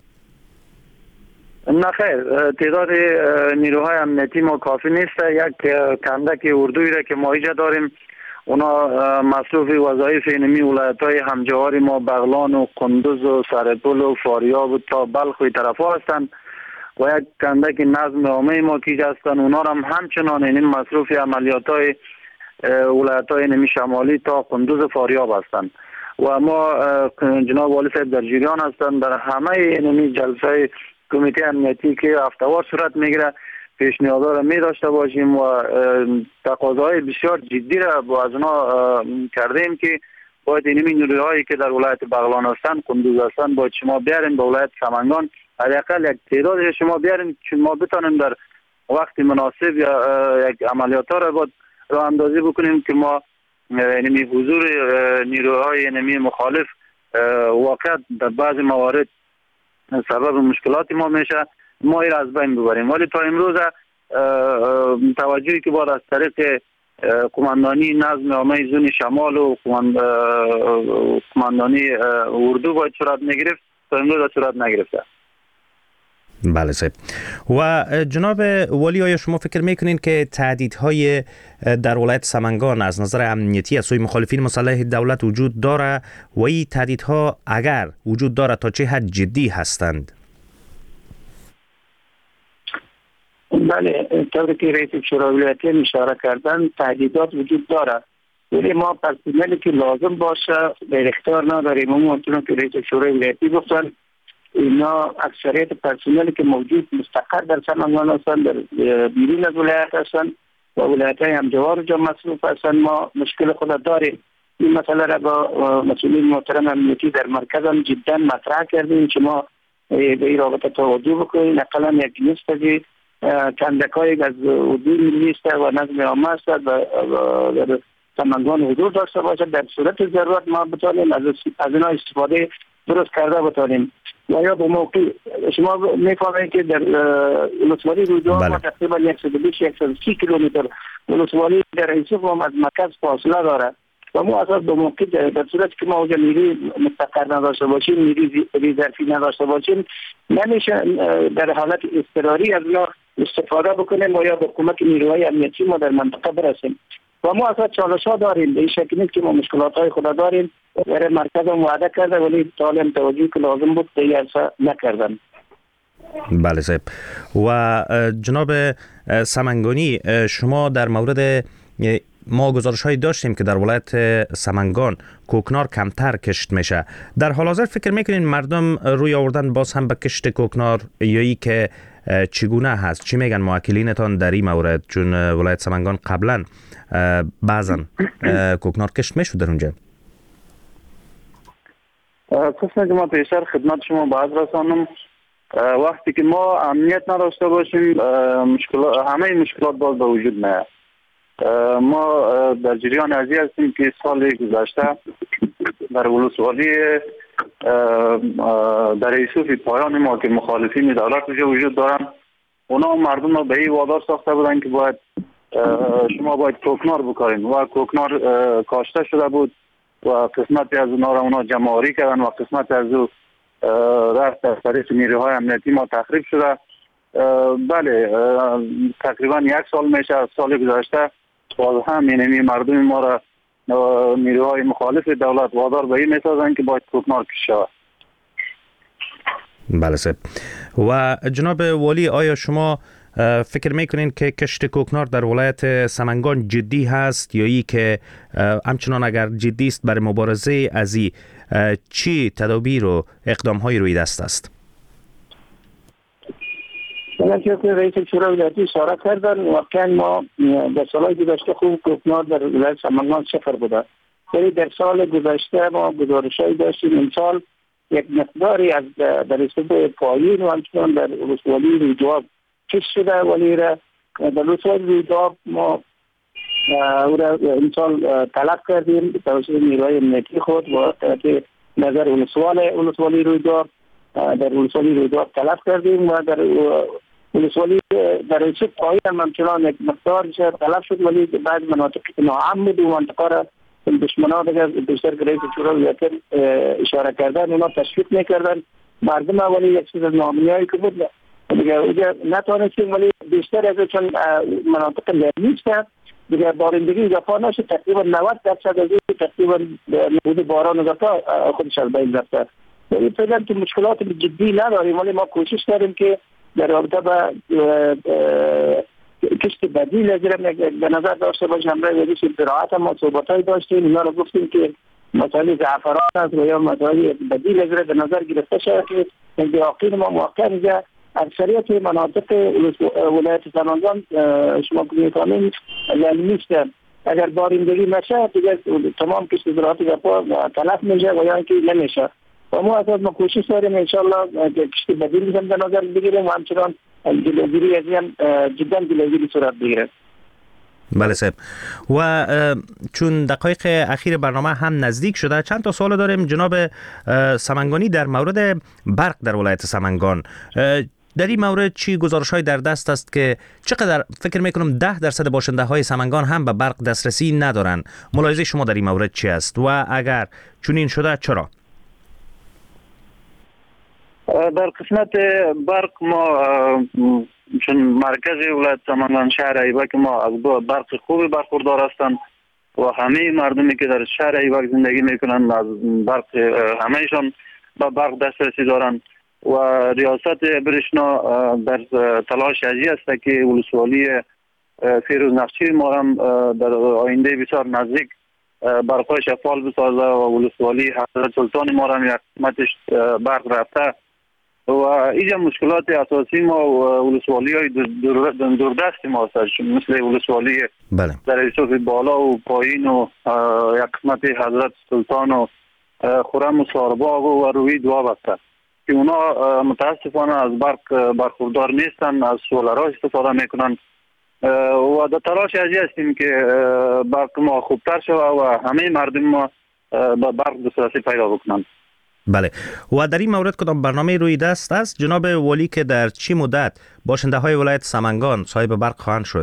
نه خیر، تعداد نیروهای امنیتی ما کافی نیست. یک کندک اردویی را که ما اینجا داریم اونا مصروف وظایف اینمی ولایت های همجوار ما بغلان و قندوز و سرپل و فاریاب و تا بلخ و طرف ها هستند و یک کندک نظم عامه ما که هستند اونا هم همچنان این مصروف عملیات های ولایت های اینمی شمالی تا قندوز و فاریاب هستند و ما جناب والی صاحب در جریان هستند در همه اینمی جلسه کمیته امنیتی که هفته‌وار صورت میگیره پیشنهادها را می داشته باشیم و تقاضاهای بسیار جدی را با از اونا کردیم که باید اینمی نیروهایی که در ولایت بغلان هستند قندوز هستند باید شما بیارین به ولایت سمنگان، حداقل یک تعداد شما بیارین چون ما بتونیم در وقت مناسب یا یک عملیات ها را باید راه اندازی بکنیم که ما اینمی حضور نیروهای اینمی مخالف واقعا در بعض موارد سبب مشکلات ما میشه، ما این از بین ببریم. ولی تا امروز توجهی که باید از طریق قماندانی نظم عامه زون شمال و قماندانی اردو باید صورت نگرفت، تا امروز صورت نگرفته. بله صاحب. و جناب والی آیا شما فکر میکنین که تهدیدهای در ولایت سمنگان از نظر امنیتی از سوی مخالفین مسلح دولت وجود داره و این تهدیدها اگر وجود داره تا چه حد جدی هستند؟ بله، طوری که رئیس شورای ولایتی اشاره کردن تهدیدات وجود داره، ولی ما پرسنلی که لازم باشه در اختیار نداریم. همونطور که رئیس شورای ولایتی گفتن اینا اکثریت پرسنلی که موجود مستقر در سمنگان هستند، در بیرون از ولایت هستند و ولایت های همجوار جا مصروف هستند. ما مشکل خود داریم. این مسئله را با مسئولین محترم امنیتی در مرکز هم جدا مطرح کردیم که ما به این رابطه توجه بکنیم. اقلا یک لیست از کندکایی از حضور لیست و نظم عامه است و در سمنگان حضور داشته باشد. در صورت ضرورت ما بتانیم از اینا استفاده درست کرده بتانیم. و یا به موقع شما میفهمید که در ولسوالی روزگار ما تقریبا صد و بیست تا صد و سی کیلومتر ولسوالی در یوسف هم از مرکز فاصله داره و ما اصلا به موقع در صورت که ما اونجا نیروی مستقر نداشته باشیم، نیروی ریزرفی نداشته باشیم، نمیشه در حالت اضطراری از اینا استفاده بکنیم و یا به کمک نیروهای امنیتی ما در منطقه برسیم. و ما اصلا چالش ها داریم، به این شکل نیست که ما مشکلات های خود داریم. برای مرکز هم وعده کرده ولی تعلیم توجهی که لازم بود دیگرسا نکردن. بله صاحب. و جناب سمنگانی شما در مورد ما گزارش هایی داشتیم که در ولایت سمنگان کوکنار کمتر کشت میشه. در حال حاضر فکر میکنین مردم روی آوردن باز هم به کشت کوکنار یا ای که چگونه هست؟ چی میگن موکلینتان در این مورد؟ چون ولایت سمنگان قبلا بعضا کوکنار کشت میشد در اونجا. قسمه که ما پیشتر خدمت شما باید رسانم، وقتی که ما امنیت نداشته باشیم مشکلات همه مشکلات باز به وجود میاد. ما در جریان ازی هستیم که سال گذشته در ولسوالی در یوسف پایان ما که مخالفین دولت وجود دارن، اونا مردم را به این وادار ساخته بودن که باید شما باید کوکنار بکارین و کوکنار کاشته شده بود و قسمتی از اونا را اونا جمع‌آوری کردن و قسمتی از او رفت از طریق نیروهای امنیتی ما تخریب شده. بله تقریبا یک سال میشه از سال گذشته باز هم اینمی مردم ما را نیروهای مخالف دولت وادار به این میسازند که باید کوکنار کشید شود. بله صاحب. و جناب والی، آیا شما فکر میکنین که کشت کوکنار در ولایت سمنگان جدی هست یا ای که همچنان اگر جدی است برای مبارزه از این چی تدابیر و اقدام های روی دست است؟ چنانچه که رئیس شورای ولایتی اشاره کردن، واقعا ما در سالهای گذشته خوب کوکنار در ولایت سمنگان صفر بوده، ولی در سال گذشته ما گزارش‌هایی داشتیم امسال یک مقداری از در رسوب پایین و همچنان در ولسوالی رویدواب کش شده، ولی در ولسوالی رویدواب ما او را امسال طلب کردیم توسط نیروهای امنیتی خود و که نظر ولسوالی ولسوالی رویدواب در ولسوالی رویدواب طلب کردیم و در ولسوالی در رسوب پایین هم همچنان یک مقدار طلب شد، ولی بعض مناطق که ناامن بود و منطقه را دشمنان دیگر بیشتر که رئیس شورای ولایت اشاره کردن اونا تشویق میکردن مردم، ولی یک چیز ناامنیایی که بود دیگه اونجا نتوانستیم، ولی بیشتر از چون مناطق لرنیست دیگه بارندگی اضافه نشد، تقریبا نود درصد از این تقریبا نبود باران اضافه خودش از بین رفته. ولی فعلا تو مشکلات جدی نداریم، ولی ما کوشش کردیم که در رابطه با کشت بدیل از به نظر داشته باشیم. همراه وزیر زراعت ما صحبت‌های داشتیم، اینا رو گفتیم که مسائل زعفران است و یا مسائل بدیل از به نظر گرفته شده که اندیاقین ما موقع اینجا اکثریت مناطق ولایت سمنگان شما می‌فهمید نیست. اگر بارندگی نشه دیگه تمام کشت زراعتی تلف میشه و یا اینکه نمیشه. و ما از ما کوشش داریم انشالله کشت بدیل هم به نظر بگیریم و همچنان جلوگیری از این جدا جلوگیری صورت بگیره. بله صاحب. و چون دقایق اخیر برنامه هم نزدیک شده، چند تا سوال داریم جناب سمنگانی در مورد برق در ولایت سمنگان. در این مورد چی گزارش های در دست است که چقدر فکر میکنم ده درصد باشنده های سمنگان هم به برق دسترسی ندارن؟ ملاحظه شما در این مورد چی است و اگر چنین شده چرا؟ در قسمت برق ما چون مرکز ولایت سمنگان شهر ایبک ما از برق خوبی برخوردار هستند و همه مردمی که در شهر ایبک زندگی میکنند از برق همهشان به برق دسترسی دارند و ریاست برشنا در تلاش ازی است که ولسوالی فیروز نقشی ما هم در آینده بسیار نزدیک برقای شفال بسازه و ولسوالی حضرت سلطان ما هم یک قسمتش برق رفته و اینجا مشکلات اساسی ما ولسوالی های دوردست ما هست، مثل ولسوالی بله. در رسوب بالا و پایین و یک قسمت حضرت سلطان و خرم و سارباغ و روی دواب هست که اونا متاسفانه از برق برخوردار نیستن، از سولرها استفاده میکنن و در تلاش ازی هستیم که برق ما خوبتر شود و همه مردم ما به برق دسترسی پیدا بکنند. بله. و در این مورد کدام برنامه روی دست است جناب والی که در چی مدت باشنده های ولایت سمنگان صاحب برق خواهند شد؟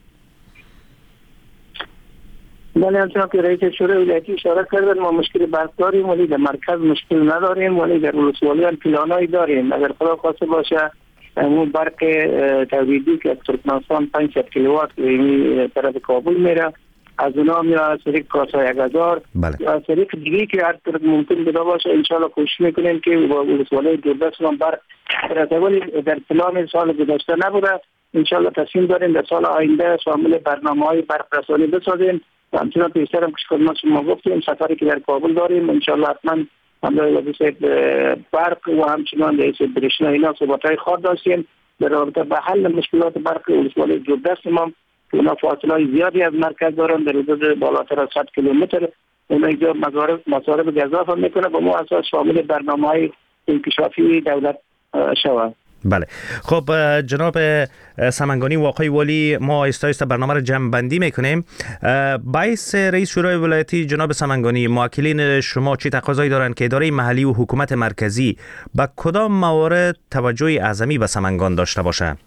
بله، همچنان که رئیس شورای ولایتی اشاره کردن ما مشکل برق داریم، ولی در مرکز مشکل نداریم، ولی در ولسوالی هم پلانایی داریم. اگر خدا خواسته باشه اون برق تولیدی که از ترکمنستان پنجصد کیلووات به طرف کابل میره، از اونا هم یا طریق کاسا یک هزار یا طریق دیگه که هر طرف ممکن بوده باشه انشاءالله کوشش میکنیم که ولسوالی دوردست هم برق برسه، ولی در پلان سال گذشته نبوده. انشاءالله تصمیم داریم در سال آینده شامل برنامه‌های برق رسانی بسازیم و همچنان پیشتر هم که خدمت شما گفتیم سفری که در کابل داریم انشاءالله حتما همراه وزیر برق و همچنان رئیس برشنا اینا صحبت‌های خواهد داشتیم در رابطه با حل مشکلات برق ولسوالی دوردست ما که اونا فاصله زیادی از مرکز دارن، در حدود بالاتر از صد کیلومتر. اونا اینجا مصارف مصارف گزاف هم میکنه و ما اساس شامل برنامه‌های انکشافی دولت شود. بله. خب جناب سمنگانی واقعی والی، ما آیسته آیسته برنامه را جمع بندی میکنیم. باعث رئیس شورای ولایتی جناب سمنگانی، موکلین شما چی تقاضایی دارند که اداره محلی و حکومت مرکزی به کدام موارد توجه اعظمی به سمنگان داشته باشه؟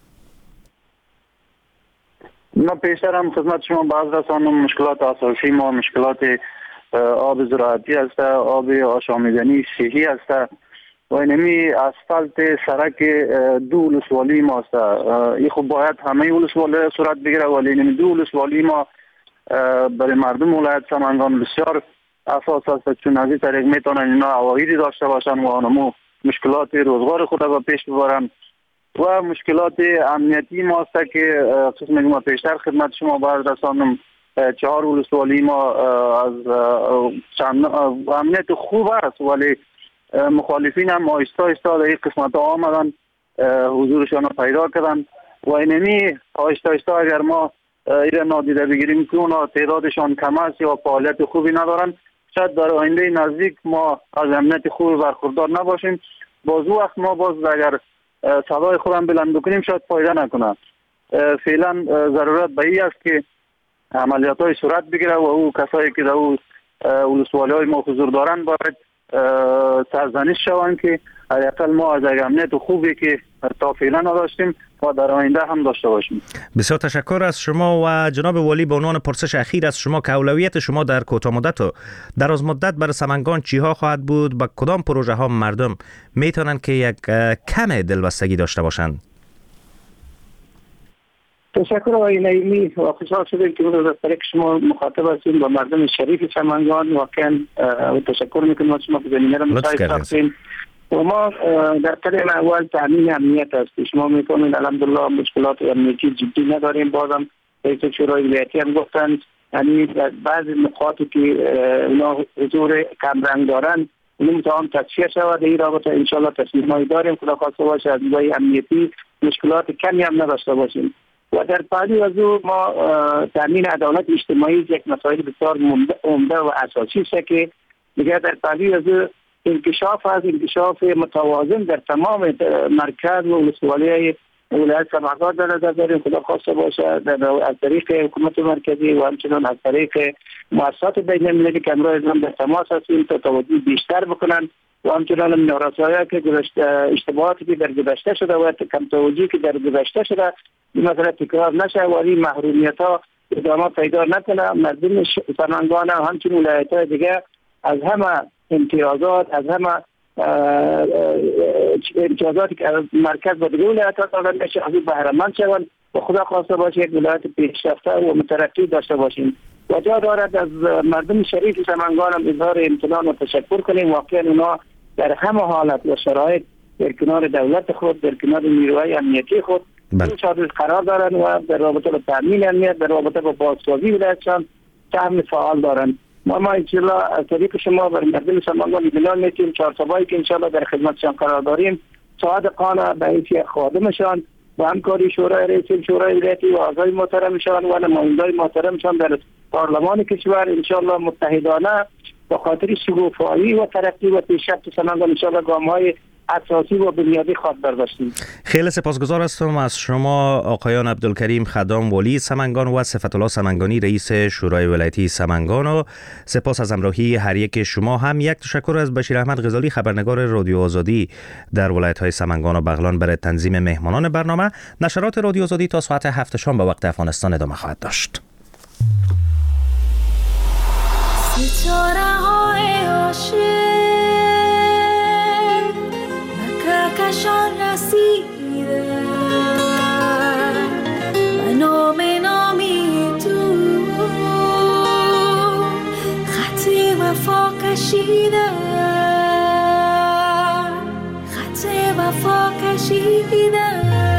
ما پیشتر هم خدمت شما باز رساندم مشکلات اساسی ما مشکلات آب زراعتی است، آب آشامیدنی صحی است و اینمی اسفالت سرک دو ولسوالی ما است. این خب باید همه ولسوالی صورت بگیره، ولی اینمی دو ولسوالی ما برای مردم ولایت سمنگان بسیار اساس است، چون از این طریق میتونن اینا عوایدی داشته باشن و آنمو مشکلات روزگار خود را پیش ببرن و مشکلات امنیتی ما است که قسم ما پیشتر خدمت شما باید رسانم. چهار ولسوالی ما از امنیت خوب است، ولی مخالفین هم آهسته آهسته در این قسمت ها آمدن، حضورشان را پیدا کردن و اینمی آهسته آهسته اگر ما این نادیده بگیریم که اونا تعدادشان کم است یا فعالیت خوبی ندارن، شاید در آینده نزدیک ما از امنیت خوبی برخوردار نباشیم. باز وقت ما باز اگر صدای خودم بلند بکنیم شاید فایده نکنه. فعلا ضرورت به این است که عملیات های صورت بگیره و او کسایی که در او ولسوالی های ما حضور دارن باید سرزنش شوند که حداقل ما از امنیت خوبی که تا فعلا نداشتیم و در آینده هم داشته باشیم. بسیار تشکر از شما و جناب والی. به عنوان پرسش اخیر از شما که اولویت شما در کوتاه مدت و دراز مدت برای سمنگان چی ها خواهد بود و کدام پروژه ها مردم میتونن که یک کم دلبستگی داشته باشند؟ تشکر آقای نعیمی و خوشحال شدیم که از طریق شما مخاطب هستیم با مردم شریف سمنگان. واقعا تشکر میکنم از شما که زمینه را مساعد ساختین و ما در قدم اول تامین امنیت است. شما میکنید الحمدلله مشکلات امنیتی جدی نداریم. بازم رئیس شورای ولایتی هم گفتند یعنی در بعضی نقاطی که اونا حضور کم رنگ دارن اون متهم تصفیه شود. این رابطه ان شاء الله تصمیمایی داریم خدا خواسته باشه از نظر امنیتی مشکلات کمی هم نداشته باشیم. و در پاری از او ما تامین عدالت اجتماعی یک مسائل بسیار عمده و اساسی است که دیگر در پاری از انکشاف از انکشاف متوازن در تمام مرکز و ولسوالی ولایت سمنگان در نظر داریم خدا خواسته باشه از طریق حکومت مرکزی و همچنان از طریق مؤسسات بین المللی که امروز هم در تماس هستیم تا توجه بیشتر بکنن و همچنان نارسایی که اشتباهاتی که در گذشته شده و کم توجهی که در گذشته شده این مسئله تکرار نشه و این محرومیت ها ادامه پیدا نکنه. مردم سمنگان و همچنین ولایت های دیگه از همه امتیازات از همه امتیازاتی که از مرکز و دیگه ولایت ها دارن نشه از این بهره مند شوند و خدا خواسته باشه یک ولایت پیشرفته و مترقی داشته باشیم. و جا دارد از مردم شریف سمنگان هم اظهار امتنان و تشکر کنیم. واقعا اونا در همه حالت و شرایط در کنار دولت خود در کنار نیروهای امنیتی خود این شاید قرار دارن و در رابطه با تامین امنیت در رابطه با بازسازی ولایتشان سهم فعال دارن. ما ما انشالله از طریق شما بر مردم سمنگان اطلاع میدیم چهارسبایی که انشالله در خدمتشان قرار داریم صادقانه به حیث خادمشان و همکاری شورای رئیس شورای ولایتی و اعضای محترمشان و نمایندگان محترمشان در پارلمان کشور انشالله متحدانه به خاطر شکوفایی و ترقی و پیشرفت سمنگان انشالله گام‌های اساسی و بنیادی خواد برداشتیم. خیلی سپاسگزار هستم از شما آقایان عبدالکریم خدام والی سمنگان و صفت الله سمنگانی رئیس شورای ولایتی سمنگان و سپاس از همراهی هر یک شما. هم یک تشکر از بشیر احمد غزالی خبرنگار رادیو آزادی در ولایت‌های سمنگان و بغلان برای تنظیم مهمانان برنامه. نشرات رادیو آزادی تا ساعت هفت شام به وقت افغانستان ادامه خواهد داشت. کشان رسیده و نام نامی تو خط وفا کشیده خط وفا کشیده